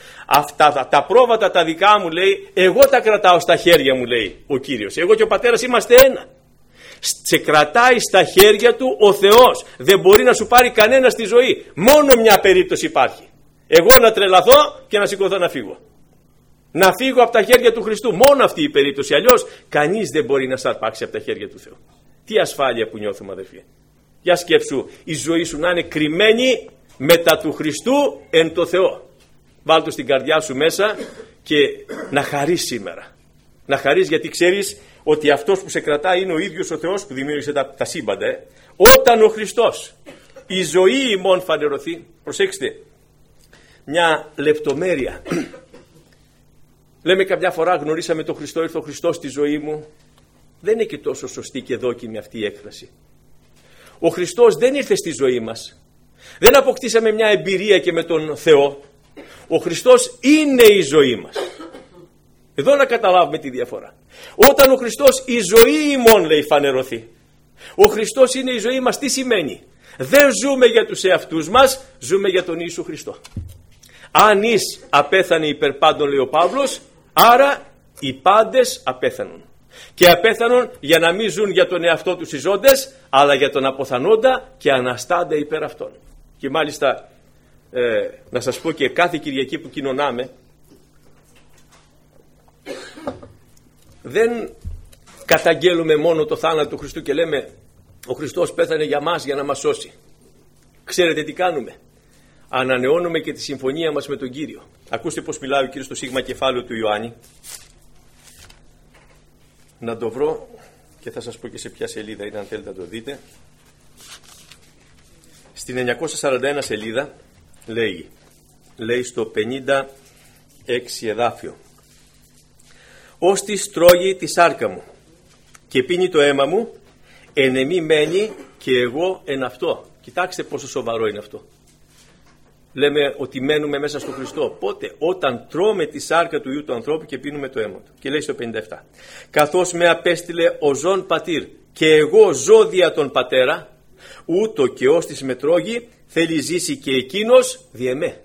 Αυτά τα πρόβατα τα δικά μου, λέει, εγώ τα κρατάω στα χέρια μου, λέει ο Κύριος. Εγώ και ο πατέρας είμαστε ένα. Σε κρατάει στα χέρια του ο Θεός. Δεν μπορεί να σου πάρει κανένα στη ζωή. Μόνο μια περίπτωση υπάρχει. Εγώ να τρελαθώ και να σηκωθώ να φύγω. Να φύγω από τα χέρια του Χριστού. Μόνο αυτή η περίπτωση. Αλλιώς κανείς δεν μπορεί να σαρπάξει από τα χέρια του Θεού. Τι ασφάλεια που νιώθουμε, αδερφοί. Για σκέψου η ζωή σου να είναι κρυμμένη μετά του Χριστού εν το Θεό. Βάλ' το στην καρδιά σου μέσα και να χαρείς σήμερα. Να χαρείς, γιατί ξέρεις ότι αυτός που σε κρατάει είναι ο ίδιος ο Θεός που δημιούργησε τα σύμπαντα. Όταν ο Χριστός η ζωή ημών φανερωθεί, προσέξτε μια λεπτομέρεια. Λέμε καμιά φορά γνωρίσαμε τον Χριστό, ήρθε ο Χριστός στη ζωή μου. Δεν είναι και τόσο σωστή και δόκιμη αυτή η έκφραση. Ο Χριστός δεν ήρθε στη ζωή μας. Δεν αποκτήσαμε μια εμπειρία και με τον Θεό. Ο Χριστός είναι η ζωή μας. Εδώ να καταλάβουμε τη διαφορά. Όταν ο Χριστός η ζωή ημών, λέει, φανερωθεί. Ο Χριστός είναι η ζωή μας. Τι σημαίνει? Δεν ζούμε για τους εαυτούς μας, ζούμε για τον Ιησού Χριστό. Αν εις απέθανε υπερ πάντων, λέει ο Παύλος, άρα οι πάντες απέθανον. Και απέθανον για να μην ζουν για τον εαυτό τους οι ζώντες, αλλά για τον αποθανόντα και αναστάντα υπέρ αυτών. Και μάλιστα να σας πω, και κάθε Κυριακή που κοινωνάμε, δεν καταγγέλουμε μόνο το θάνατο του Χριστού και λέμε ο Χριστός πέθανε για μας για να μας σώσει. Ξέρετε τι κάνουμε? Ανανεώνουμε και τη συμφωνία μας με τον Κύριο. Ακούστε πως μιλάει ο Κύριος στο σίγμα κεφάλαιο του Ιωάννη. Να το βρω και θα σας πω και σε ποια σελίδα είναι, αν θέλετε να το δείτε. Στην 941 σελίδα λέει στο 56 εδάφιο: «Ώστις τρώγει τη σάρκα μου και πίνει το αίμα μου, εν εμή μένει και εγώ εν αυτό». Κοιτάξτε πόσο σοβαρό είναι αυτό. Λέμε ότι μένουμε μέσα στο Χριστό. Πότε? Όταν τρώμε τη σάρκα του Υιού του ανθρώπου και πίνουμε το αίμα του. Και λέει στο 57: «Καθώς με απέστειλε ο ζών πατήρ και εγώ ζω δια τον πατέρα, ούτω και ώστις με τρώγει θέλει ζήσει και εκείνος δι' εμέ».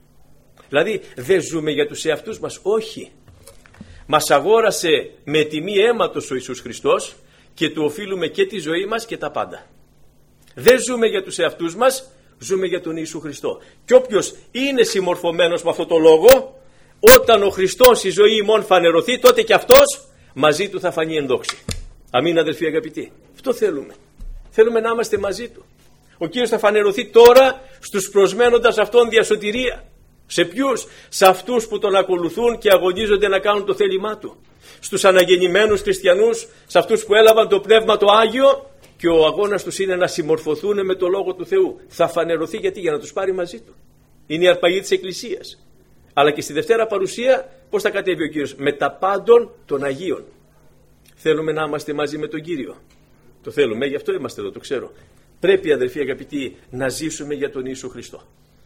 Δηλαδή δεν ζούμε για τους εαυτούς μας, όχι. Μας αγόρασε με τιμή αίματος ο Ιησούς Χριστός και του οφείλουμε και τη ζωή μας και τα πάντα. Δεν ζούμε για τους εαυτούς μας, ζούμε για τον Ιησού Χριστό. Και όποιος είναι συμμορφωμένος με αυτό το λόγο, όταν ο Χριστός η ζωή ημών φανερωθεί, τότε και αυτός μαζί του θα φανεί εν δόξη. Αμήν, αδελφοί αγαπητοί. Αυτό θέλουμε. Θέλουμε να είμαστε μαζί του. Ο Κύριος θα φανερωθεί τώρα στους προσμένοντας αυτόν διασωτηρία. Σε ποιους? Σε αυτούς που τον ακολουθούν και αγωνίζονται να κάνουν το θέλημά του. Στους αναγεννημένους χριστιανούς, σε αυτούς που έλαβαν το Πνεύμα το Άγιο και ο αγώνας τους είναι να συμμορφωθούν με το Λόγο του Θεού. Θα φανερωθεί γιατί? Για να τους πάρει μαζί του. Είναι η αρπαγή της Εκκλησίας. Αλλά και στη Δευτέρα Παρουσία πώς θα κατέβει ο Κύριος? Με τα πάντων των Αγίων. Θέλουμε να είμαστε μαζί με τον Κύριο. Το θέλουμε, γι' αυτό είμαστε εδώ, το ξέρω. Πρέπει, αδελφοί αγαπητοί, να ζήσουμε για τον Ιησού Χριστό.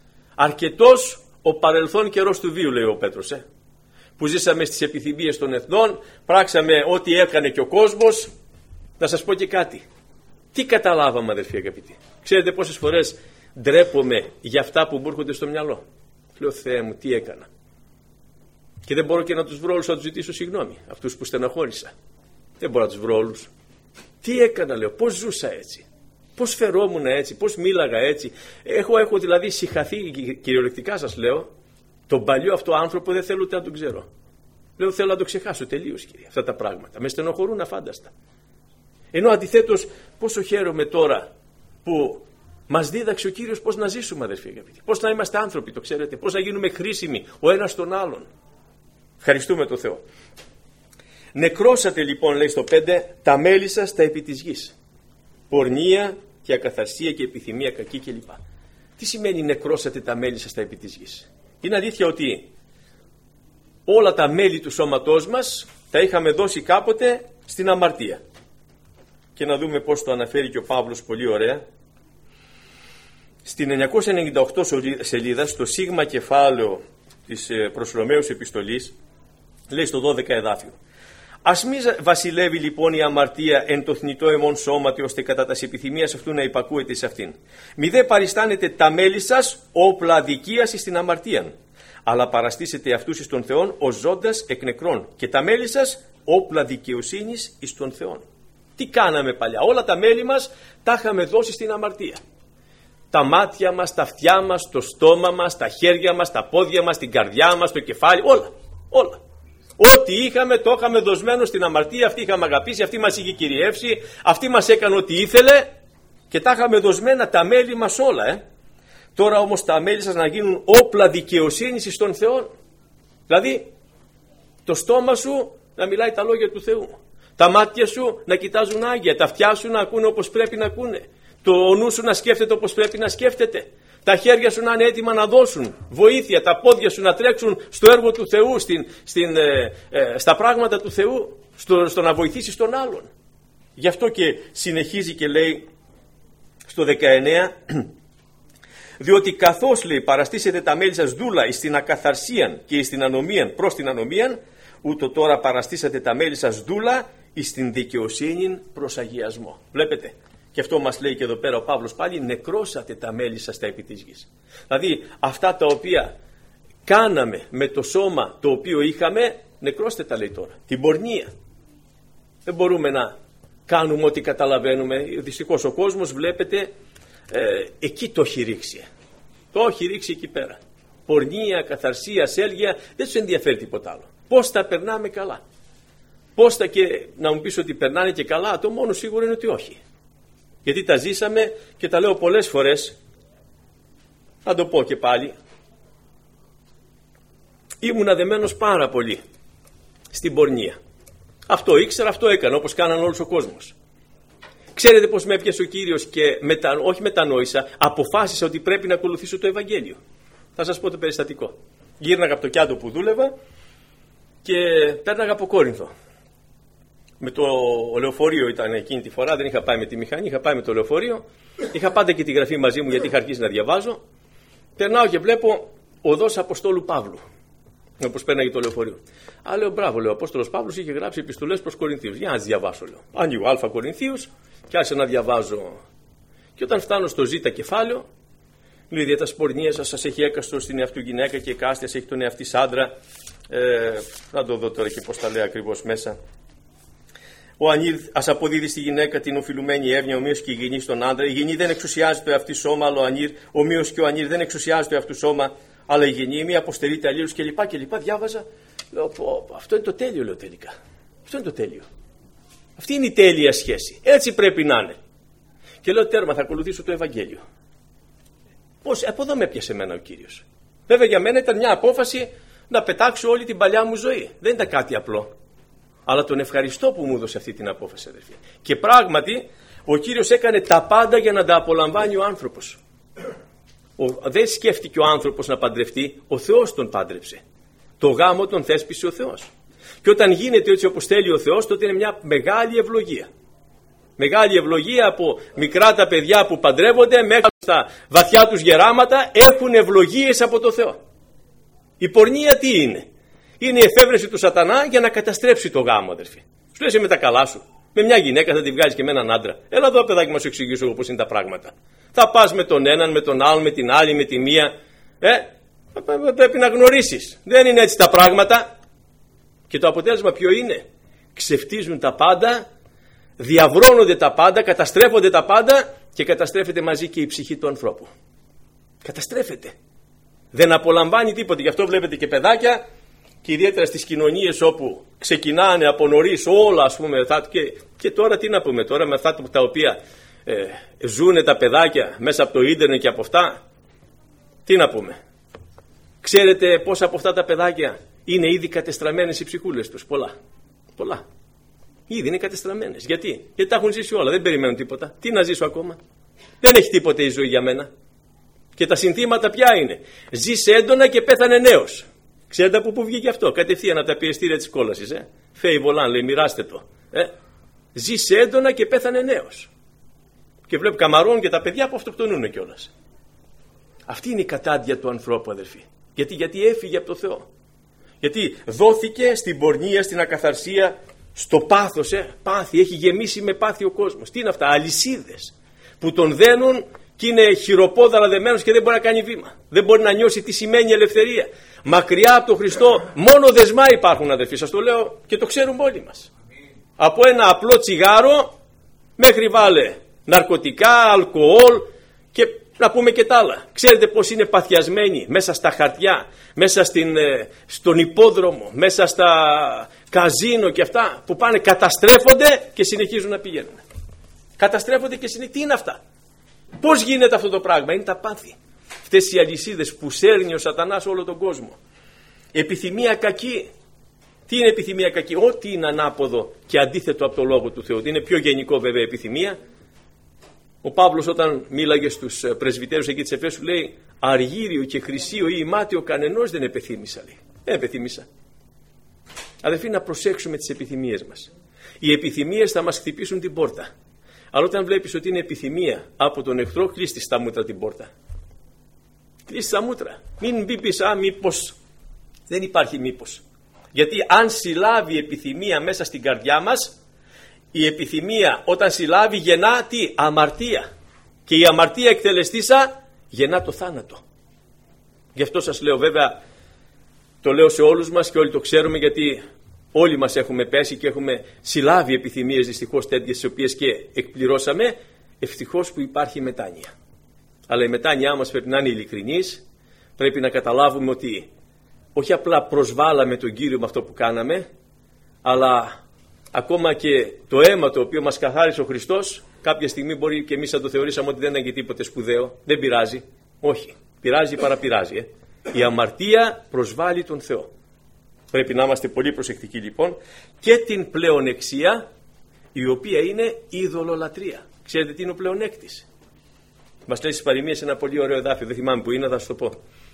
Αρκετός ο παρελθόν καιρός του βίου, λέει ο Πέτρος, που ζήσαμε στις επιθυμίες των εθνών, πράξαμε ό,τι έκανε και ο κόσμος. Να σας πω και κάτι. Τι καταλάβαμε, αδελφοί αγαπητοί? Ξέρετε πόσες φορές ντρέπομαι για αυτά που μου έρχονται στο μυαλό? Λέω, Θεέ μου, τι έκανα? Και δεν μπορώ και να τους βρω όλους να τους ζητήσω συγγνώμη. Αυτούς που στεναχώρησα. Δεν μπορώ να τους βρω όλους. Τι έκανα, λέω, πώς ζούσα έτσι? Πώς φερόμουν έτσι? Πώς μίλαγα έτσι? Έχω δηλαδή συχαθεί, κυριολεκτικά σας λέω, τον παλιό αυτό άνθρωπο δεν θέλω ούτε να τον ξέρω. Λέω, θέλω να το ξεχάσω τελείως, Κύριε, αυτά τα πράγματα. Με στενοχωρούν αφάνταστα. Ενώ αντιθέτως, πόσο χαίρομαι τώρα που μας δίδαξε ο Κύριος πώς να ζήσουμε, αδερφοί αγαπητοί. Πώς να είμαστε άνθρωποι, το ξέρετε. Πώς να γίνουμε χρήσιμοι ο ένας στον άλλον. Ευχαριστούμε τον Θεό. Νεκρώσατε λοιπόν, λέει στο 5, τα μέλη σας τα επί της γης. Πορνεία και ακαθαρσία και επιθυμία κακή κλπ. Τι σημαίνει νεκρώσατε τα μέλη σας τα επί της γης? Είναι αλήθεια ότι όλα τα μέλη του σώματός μας τα είχαμε δώσει κάποτε στην αμαρτία. Και να δούμε πώς το αναφέρει και ο Παύλος πολύ ωραία. Στην 998 σελίδα, στο σίγμα κεφάλαιο της προς Ρωμαίους επιστολής, λέει στο 12 εδάφιο: Ας μη βασιλεύει λοιπόν η αμαρτία εν το θνητό εμών σώματι, ώστε κατά τας επιθυμίας αυτού να υπακούετε σε αυτήν. Μη δε παριστάνετε τα μέλη σας όπλα αδικίας εις την αμαρτίαν, αλλά παραστήσετε αυτούς εις τον Θεόν ως ζώντας εκ νεκρών, και τα μέλη σας όπλα δικαιοσύνης εις τον Θεόν. Τι κάναμε παλιά? Όλα τα μέλη μας τα είχαμε δώσει στην αμαρτία. Τα μάτια μας, τα αυτιά μας, το στόμα μας, τα χέρια μας, τα πόδια μας, την καρδιά μας, το κεφάλι, όλα. Ό,τι είχαμε το είχαμε δοσμένο στην αμαρτία, αυτή είχαμε αγαπήσει, αυτή μας είχε κυριεύσει, αυτή μας έκανε ό,τι ήθελε και τα είχαμε δοσμένα τα μέλη μας όλα. Τώρα όμως τα μέλη σας να γίνουν όπλα δικαιοσύνης εις τον Θεό. Δηλαδή το στόμα σου να μιλάει τα λόγια του Θεού, τα μάτια σου να κοιτάζουν άγια, τα αυτιά σου να ακούνε όπως πρέπει να ακούνε, το νου σου να σκέφτεται όπως πρέπει να σκέφτεται, τα χέρια σου να είναι έτοιμα να δώσουν βοήθεια, τα πόδια σου να τρέξουν στο έργο του Θεού, στα πράγματα του Θεού, στο να βοηθήσεις τον άλλον. Γι' αυτό και συνεχίζει και λέει στο 19, διότι καθώς, λέει, παραστήσετε τα μέλη σας δούλα εις την ακαθαρσίαν και εις την ανομίαν προς την ανομίαν, ούτω τώρα παραστήσατε τα μέλη σας δούλα εις την δικαιοσύνη προς αγιασμό. Βλέπετε, και αυτό μας λέει και εδώ πέρα ο Παύλος πάλι, νεκρώσατε τα μέλη σας στα επί της γης. Δηλαδή αυτά τα οποία κάναμε με το σώμα το οποίο είχαμε, νεκρώστε τα, λέει τώρα. Την πορνεία. Δεν μπορούμε να κάνουμε ό,τι καταλαβαίνουμε. Δυστυχώς ο κόσμος, βλέπετε, εκεί το έχει ρίξει. Το έχει ρίξει εκεί πέρα. Πορνεία, καθαρσία, σέλγια, δεν τους ενδιαφέρει τίποτα άλλο. Πώς τα περνάμε καλά. Πώς τα, και να μου πεις ότι περνάνε και καλά, το μόνο σίγουρο είναι ότι όχι. Γιατί τα ζήσαμε και τα λέω πολλές φορές, θα το πω και πάλι, ήμουν αδεμένος πάρα πολύ στην πορνεία. Αυτό ήξερα, αυτό έκανα, όπως κάναν όλος ο κόσμος. Ξέρετε πως με έπιασε ο Κύριος και όχι μετανόησα, αποφάσισα ότι πρέπει να ακολουθήσω το Ευαγγέλιο. Θα σας πω το περιστατικό. Γύρναγα από το Κιάτο που δούλευα και πέρναγα από Κόρινθο. Με το λεωφορείο ήταν εκείνη τη φορά, δεν είχα πάει με τη μηχανή, είχα πάει με το λεωφορείο. Είχα πάντα και τη γραφή μαζί μου γιατί είχα αρχίσει να διαβάζω. Περνάω και βλέπω οδός Αποστόλου Παύλου, όπως πέρναγε το λεωφορείο. Α, λέω, μπράβο, λέω, ο Απόστολος Παύλος είχε γράψει επιστολές προς Κορινθίους. Για να τις διαβάσω, λέω. Άνοιγω Α Κορινθίους και άρχισα να διαβάζω. Και όταν φτάνω στο Ζ κεφάλαιο, λέει, δια τας πορνείας σας έχει έκαστο στην εαυτού γυναίκα και εκάστιας έχει τον εαυτής άντρα. Να το δω τώρα και πώς τα λέει ακριβώς μέσα. Ο ανήρ ας αποδίδει στη γυναίκα την οφειλουμένη εύνοια, ομοίως και η γυνή στον άντρα. Η γυνή δεν εξουσιάζει το εαυτή σώμα, αλλά ο ανήρ, ομοίως και ο ανήρ δεν εξουσιάζει το εαυτού σώμα, αλλά η γυνή μία αποστερείται αλλήλους κλπ. Διάβαζα, λέω, αυτό είναι το τέλειο, λέω τελικά. Αυτό είναι το τέλειο. Αυτή είναι η τέλεια σχέση. Έτσι πρέπει να είναι. Και λέω, τέρμα, θα ακολουθήσω το Ευαγγέλιο. Πώς, από εδώ με έπιασε εμένα ο Κύριος. Βέβαια για μένα ήταν μια απόφαση να πετάξω όλη την παλιά μου ζωή. Δεν ήταν κάτι απλό. Αλλά τον ευχαριστώ που μου έδωσε αυτή την απόφαση, αδερφοί. Και πράγματι ο Κύριος έκανε τα πάντα για να τα απολαμβάνει ο άνθρωπος. Δεν σκέφτηκε ο άνθρωπος να παντρευτεί, ο Θεός τον πάντρεψε. Το γάμο τον θέσπισε ο Θεός. Και όταν γίνεται έτσι όπως θέλει ο Θεός, τότε είναι μια μεγάλη ευλογία. Μεγάλη ευλογία. Από μικρά τα παιδιά που παντρεύονται μέχρι στα βαθιά τους γεράματα έχουν ευλογίες από το Θεό. Η πορνεία τι είναι? Είναι η εφεύρεση του σατανά για να καταστρέψει το γάμο, αδερφοί. Σου λέει, με τα καλά σου. Με μια γυναίκα θα τη βγάλεις και με έναν άντρα. Έλα εδώ, παιδάκι, να σου εξηγήσω εγώ πώς είναι τα πράγματα. Θα πας με τον έναν, με τον άλλον, με την άλλη, με τη μία. Πρέπει να γνωρίσεις. Δεν είναι έτσι τα πράγματα. Και το αποτέλεσμα ποιο είναι? Ξεφτίζουν τα πάντα, διαβρώνονται τα πάντα, καταστρέφονται τα πάντα και καταστρέφεται μαζί και η ψυχή του ανθρώπου. Καταστρέφεται. Δεν απολαμβάνει τίποτα. Γι' αυτό βλέπετε και παιδάκια, και ιδιαίτερα στις κοινωνίες όπου ξεκινάνε από νωρίς όλα, ας πούμε, και τώρα τι να πούμε τώρα με αυτά τα οποία ζουνε τα παιδάκια μέσα από το ίντερνετ και από αυτά, τι να πούμε? Ξέρετε πόσα από αυτά τα παιδάκια είναι ήδη κατεστραμμένες οι ψυχούλες τους? Πολλά. Ήδη είναι κατεστραμμένες. Γιατί τα έχουν ζήσει όλα, δεν περιμένουν τίποτα. Τι να ζήσω ακόμα? Δεν έχει τίποτε η ζωή για μένα. Και τα συνθήματα ποια είναι? Ζήσε έντονα και πέθανε νέος. Ξέρετε από πού βγήκε αυτό? Κατευθείαν από τα πιεστήρια της κόλασης. Φέι βολάν, λέει, μοιράστε το. Ζήσε έντονα και πέθανε νέος. Και βλέπει καμαρών και τα παιδιά που αυτοκτονούν κιόλας. Αυτή είναι η κατάντια του ανθρώπου, αδερφοί. Γιατί έφυγε από το Θεό. Γιατί δόθηκε στην πορνεία, στην ακαθαρσία στο πάθος, πάθη, έχει γεμίσει με πάθη ο κόσμος. Τι είναι αυτά? Αλυσίδες που τον δένουν και είναι χειροπόδαρα δεμένος και δεν μπορεί να κάνει βήμα. Δεν μπορεί να νιώσει τι σημαίνει ελευθερία. Μακριά από τον Χριστό μόνο δεσμά υπάρχουν, αδερφοί, σας το λέω και το ξέρουμε όλοι μας. Από ένα απλό τσιγάρο μέχρι βάλε ναρκωτικά, αλκοόλ και να πούμε και τα άλλα. Ξέρετε πως είναι παθιασμένοι μέσα στα χαρτιά, μέσα στον υπόδρομο, μέσα στα καζίνο και αυτά που πάνε, καταστρέφονται και συνεχίζουν να πηγαίνουν. Καταστρέφονται και συνεχίζουν. Τι είναι αυτά? Πώς γίνεται αυτό το πράγμα? Είναι τα πάθη. Αυτές οι αλυσίδες που σέρνει ο σατανάς όλο τον κόσμο. Επιθυμία κακή. Τι είναι επιθυμία κακή? Ό,τι είναι ανάποδο και αντίθετο από το Λόγο του Θεού. Είναι πιο γενικό βέβαια επιθυμία. Ο Παύλος όταν μίλαγε στους πρεσβυτέρους εκεί της Εφέσου λέει αργύριο και χρυσίο ή ημάτιο κανενός δεν επεθύμησα, λέει. Δεν επεθύμησα. Αδελφοί, να προσέξουμε τις επιθυμίες μας. Οι επιθυμίες θα μας χτυπήσουν την πόρτα. Αλλά όταν βλέπεις ότι είναι επιθυμία από τον εχθρό, κλείστη στα μούτρα την πόρτα. Κλείστη στα μούτρα. Μην πεις μήπως. Δεν υπάρχει μήπως. Γιατί αν συλλάβει επιθυμία μέσα στην καρδιά μας, η επιθυμία όταν συλλάβει γεννά τι? Αμαρτία. Και η αμαρτία εκτελεστήσα γεννά το θάνατο. Γι' αυτό σας λέω, βέβαια το λέω σε όλους μας και όλοι το ξέρουμε, γιατί όλοι μας έχουμε πέσει και έχουμε συλλάβει επιθυμίες δυστυχώς τέτοιες τις οποίες και εκπληρώσαμε. Ευτυχώς που υπάρχει μετάνοια. Αλλά η μετάνοιά μας πρέπει να είναι ειλικρινής. Πρέπει να καταλάβουμε ότι όχι απλά προσβάλαμε τον Κύριο με αυτό που κάναμε, αλλά ακόμα και το αίμα το οποίο μας καθάρισε ο Χριστός, κάποια στιγμή μπορεί και εμείς να το θεωρήσαμε ότι δεν είναι και τίποτε σπουδαίο. Δεν πειράζει. Όχι. Πειράζει, παραπειράζει. Η αμαρτία προσβάλλει τον Θεό. Πρέπει να είμαστε πολύ προσεκτικοί λοιπόν. Και την πλεονεξία, η οποία είναι η ειδωλολατρία. Ξέρετε τι είναι ο πλεονέκτης? Μας λέει στις παροιμίες ένα πολύ ωραίο εδάφιο, δεν θυμάμαι που είναι, θα σας το πω.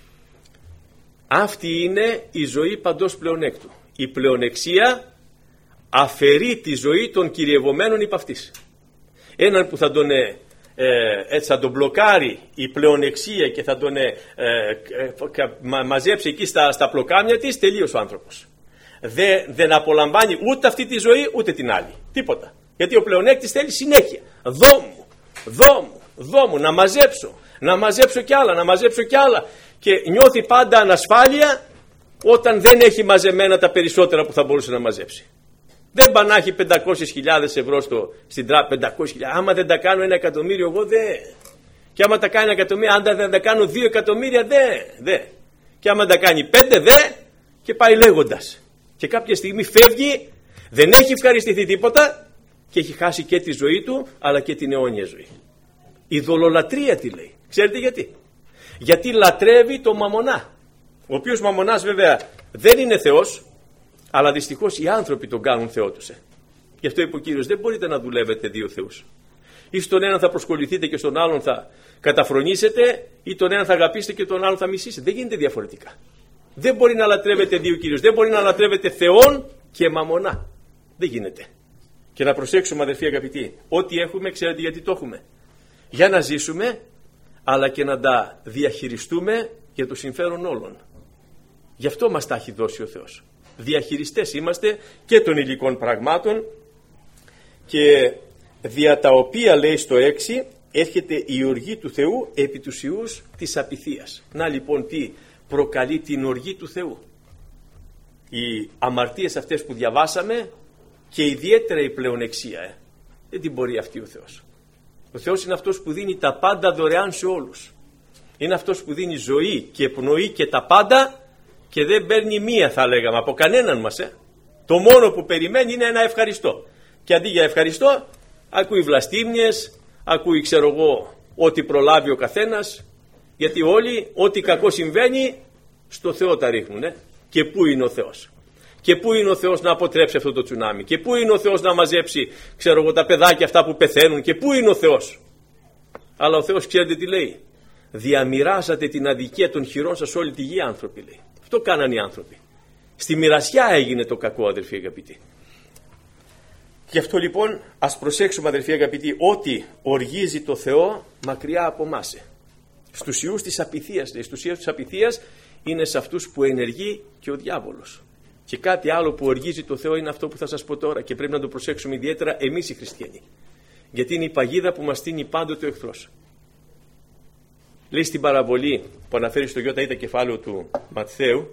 Αυτή είναι η ζωή παντός πλεονέκτου. Η πλεονεξία αφαιρεί τη ζωή των κυριευομένων υπ' αυτής. Έναν που θα τον, έτσι θα τον μπλοκάρει η πλεονεξία και θα τον μαζέψει εκεί στα πλοκάμια της, τελείως ο άνθρωπος. Δεν απολαμβάνει ούτε αυτή τη ζωή ούτε την άλλη. Τίποτα. Γιατί ο πλεονέκτης θέλει συνέχεια. Δώ μου, να μαζέψω κι άλλα, Και νιώθει πάντα ανασφάλεια όταν δεν έχει μαζεμένα τα περισσότερα που θα μπορούσε να μαζέψει. Δεν πάνε να έχει 500.000 ευρώ στην τράπεζα. 500.000. Άμα δεν τα κάνω 1 εκατομμύριο, εγώ δεν. Και άμα τα κάνει 1 εκατομμύριο, αν δεν τα κάνω 2 εκατομμύρια, δεν. Και άμα τα κάνει 5, δεν. Και πάει λέγοντας. Και κάποια στιγμή φεύγει, δεν έχει ευχαριστηθεί τίποτα και έχει χάσει και τη ζωή του, αλλά και την αιώνια ζωή. Η ειδωλολατρία τι λέει? Ξέρετε γιατί? Γιατί λατρεύει το μαμονά. Ο οποίος μαμονάς βέβαια δεν είναι Θεός, αλλά δυστυχώς οι άνθρωποι τον κάνουν Θεό τους. Γι' αυτό είπε ο Κύριος, δεν μπορείτε να δουλεύετε 2 θεούς. Ή στον έναν θα προσκοληθείτε και στον άλλον θα καταφρονήσετε, ή τον έναν θα αγαπήσετε και τον άλλον θα μισήσετε. Δεν γίνεται διαφορετικά. Δεν μπορεί να λατρεύετε 2 Κύριους. Δεν μπορεί να λατρεύετε Θεόν και μαμονά. Δεν γίνεται. Και να προσέξουμε, αδερφοί αγαπητοί, ό,τι έχουμε, ξέρετε γιατί το έχουμε? Για να ζήσουμε, αλλά και να τα διαχειριστούμε για το συμφέρον όλων. Γι' αυτό μας τα έχει δώσει ο Θεός. Διαχειριστές είμαστε και των υλικών πραγμάτων, και δια τα οποία, λέει στο 6, έρχεται η οργή του Θεού επί τους ιούς της απειθίας. Να λοιπόν τι προκαλεί την οργή του Θεού? Οι αμαρτίες αυτές που διαβάσαμε και ιδιαίτερα η πλεονεξία. Δεν την μπορεί αυτή ο Θεός. Ο Θεός είναι αυτός που δίνει τα πάντα δωρεάν σε όλους. Είναι αυτός που δίνει ζωή και πνοή και τα πάντα και δεν παίρνει μία, θα λέγαμε, από κανέναν μας. Το μόνο που περιμένει είναι ένα ευχαριστώ. Και αντί για ευχαριστώ ακούει βλαστήμιες, ακούει ξέρω εγώ ό,τι προλάβει ο καθένας, γιατί όλοι ό,τι κακό συμβαίνει στο Θεό τα ρίχνουν. Και πού είναι ο Θεός? Και πού είναι ο Θεός να αποτρέψει αυτό το τσουνάμι? Και πού είναι ο Θεός να μαζέψει ξέρω εγώ τα παιδάκια αυτά που πεθαίνουν? Και πού είναι ο Θεός? Αλλά ο Θεός ξέρετε τι λέει? Διαμοιράσατε την αδικία των χειρών σας όλη τη γη, άνθρωποι, λέει. Αυτό κάνανε οι άνθρωποι. Στη μοιρασιά έγινε το κακό, αδερφοί αγαπητοί. Γι' αυτό λοιπόν ας προσέξουμε, αδερφοί αγαπητοί, ότι οργίζει το Θεό μακριά από εμάς. Στους ιούς της απειθίας, λέει, στους ιούς της απειθίας είναι σε αυτούς που ενεργεί και ο διάβολος. Και κάτι άλλο που οργίζει το Θεό είναι αυτό που θα σας πω τώρα και πρέπει να το προσέξουμε ιδιαίτερα εμείς οι χριστιανοί. Γιατί είναι η παγίδα που μας στείνει πάντοτε ο εχθρός. Λέει στην παραβολή που αναφέρει στο ΙΙ κεφάλαιο του Ματθαίου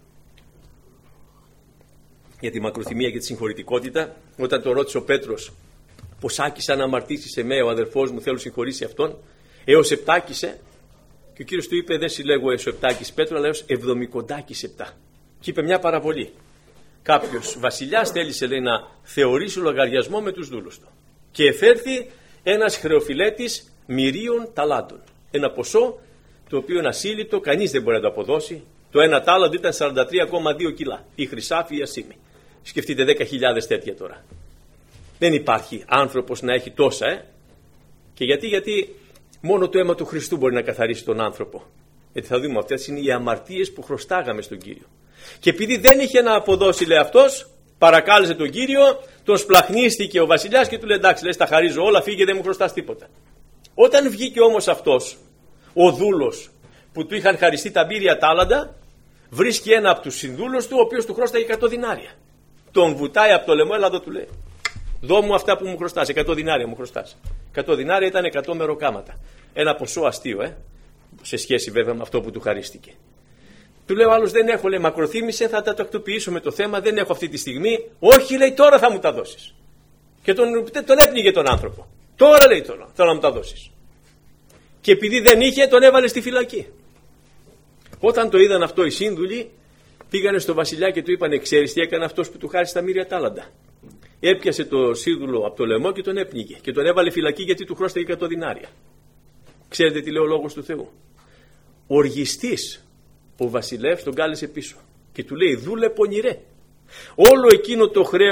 για τη μακροθυμία και τη συγχωρητικότητα, όταν το ρώτησε ο Πέτρος πως άκησα να αμαρτήσεις εμέ, ο αδερφός μου, θέλω συγχωρήσει αυτόν, έως επτάκησε, και ο Κύριος του είπε δεν συλλέγω έως επτάκης Πέτρο, αλλά έως 70 και είπε μια παραβολή. Κάποιος βασιλιάς θέλησε, λέει, να θεωρήσει λογαριασμό με τους δούλους του και εφέρθη ένας χρεοφυλέτης μυρίων ταλάντων, ένα ποσό το οποίο είναι ασύλληπτο, κανείς δεν μπορεί να το αποδώσει. Το ένα τάλαντο ήταν 43,2 κιλά, η χρυσάφη ή η ασήμη. Σκεφτείτε 10.000 τέτοια τώρα. Δεν υπάρχει άνθρωπος να έχει τόσα, Και γιατί μόνο το αίμα του Χριστού μπορεί να καθαρίσει τον άνθρωπο. Γιατί θα δούμε, αυτές είναι οι αμαρτίες που χρωστάγαμε στον Κύριο. Και επειδή δεν είχε να αποδώσει, λέει αυτός, παρακάλεσε τον Κύριο, τον σπλαχνίστηκε ο βασιλιάς και του λέει εντάξει, λέει, τα χαρίζω όλα, φύγε, δεν μου χρωστάς τίποτα. Όταν βγήκε όμως αυτός, ο δούλος που του είχαν χαριστεί τα μύρια τάλαντα, βρίσκει ένα από τους συνδούλους του, ο οποίος του χρώσταγε 100 δινάρια. Τον βουτάει από το λαιμό, έλα εδώ, του λέει. Δώ μου αυτά που μου χρωστάς, 100 δινάρια μου χρωστάς. 100 δινάρια ήταν 100 μεροκάματα. Ένα ποσό αστείο, σε σχέση βέβαια με αυτό που του χαρίστηκε. Του λέει ο άλλος, δεν έχω, λέει, μακροθύμησε, θα τα τακτοποιήσω με το θέμα, δεν έχω αυτή τη στιγμή. Όχι, λέει, τώρα θα μου τα δώσεις. Και τον έπνιγε τον άνθρωπο. Τώρα, λέει, θέλω να μου τα δώσεις. Και επειδή δεν είχε, τον έβαλε στη φυλακή. Όταν το είδαν αυτό οι σύνδουλοι, πήγανε στο βασιλιά και του είπαν, ξέρεις τι έκανε αυτός που του χάρισε τα μύρια τάλαντα. Έπιασε το σύνδουλο από το λαιμό και τον έπνιγε. Και τον έβαλε φυλακή γιατί του χρώσταγε 100 δινάρια. Ξέρετε τι λέει ο λόγος του Θεού. Οργιστής ο βασιλεύς τον κάλεσε πίσω. Και του λέει, δούλε πονηρέ. Όλο εκείνο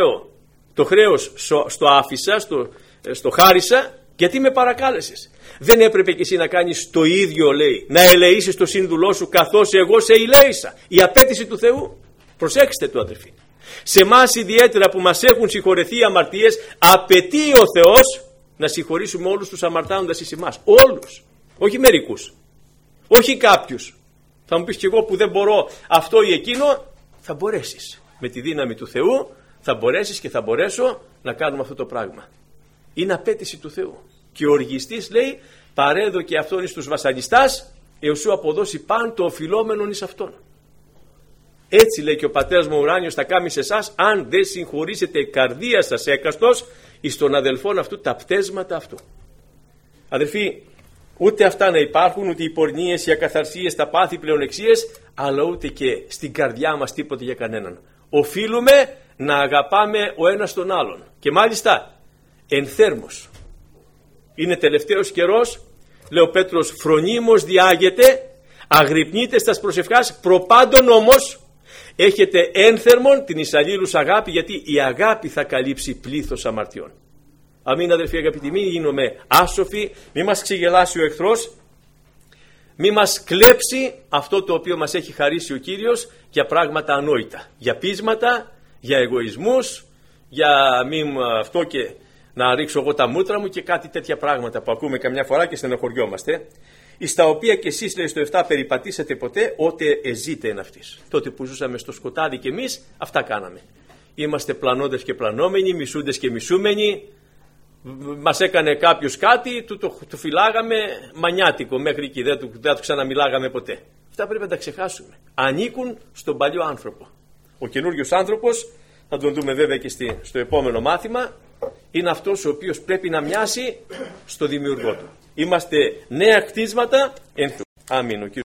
το χρέος στο άφησα, στο χάρισα, γιατί με παρακάλεσες. Δεν έπρεπε και εσύ να κάνεις το ίδιο, λέει, να ελεήσεις το σύνδουλό σου καθώς εγώ σε ελέησα. Η απέτηση του Θεού. Προσέξτε το, αδερφοί. Σε εμάς ιδιαίτερα που μας έχουν συγχωρεθεί οι αμαρτίες, απαιτεί ο Θεός να συγχωρήσουμε όλους τους αμαρτάνοντας εις εμάς. Όλους. Όχι μερικούς. Όχι κάποιους. Θα μου πεις και εγώ που δεν μπορώ αυτό ή εκείνο, θα μπορέσεις. Με τη δύναμη του Θεού θα μπορέσεις και θα μπορέσω να κάνουμε αυτό το πράγμα. Είναι απέτηση του Θεού. Και ο οργιστής λέει, παρέδω και αυτόν εις τους βασανιστάς, έως σου αποδώσει παν το οφειλόμενον εις αυτόν. Έτσι λέει και ο πατέρας μου ουράνιος θα κάνει σε εσάς, αν δεν συγχωρήσετε καρδία σας έκαστος εις τον αδελφόν αυτού τα πτέσματα αυτού. Αδελφοί, ούτε αυτά να υπάρχουν, ούτε οι πορνείες, οι ακαθαρσίες, τα πάθη, οι πλεονεξίες, αλλά ούτε και στην καρδιά μας τίποτε για κανέναν. Οφείλουμε να αγαπάμε ο ένας τον άλλον. Και μάλιστα ενθέρμος. Είναι τελευταίος καιρός, λέει ο Πέτρος, φρονίμως διάγεται, αγρυπνείτε στας προσευχάς, προπάντων όμως έχετε ένθερμον την εις αλλήλους αγάπη, γιατί η αγάπη θα καλύψει πλήθος αμαρτιών. Αμήν, αδελφοί αγαπητοί, μην γίνουμε άσοφοι, μην μας ξεγελάσει ο εχθρός, μην μας κλέψει αυτό το οποίο μας έχει χαρίσει ο Κύριος για πράγματα ανόητα, για πείσματα, για εγωισμούς, για αυτό και να ρίξω εγώ τα μούτρα μου και κάτι τέτοια πράγματα που ακούμε καμιά φορά και στενοχωριόμαστε, εις τα οποία και εσείς, λέει, στο 7 περιπατήσατε ποτέ, ότε εζείτε εν αυτής. Τότε που ζούσαμε στο σκοτάδι και εμείς αυτά κάναμε. Είμαστε πλανώντες και πλανόμενοι, μισούντες και μισούμενοι. Μας έκανε κάποιος κάτι, του φυλάγαμε μανιάτικο μέχρι εκεί, δεν του ξαναμιλάγαμε ποτέ. Αυτά πρέπει να τα ξεχάσουμε. Ανήκουν στον παλιό άνθρωπο. Ο καινούριος άνθρωπος, θα τον δούμε βέβαια και στο επόμενο μάθημα, είναι αυτός ο οποίος πρέπει να μοιάσει στο δημιουργό του. Είμαστε νέα κτίσματα εν Θεού. Αμήν.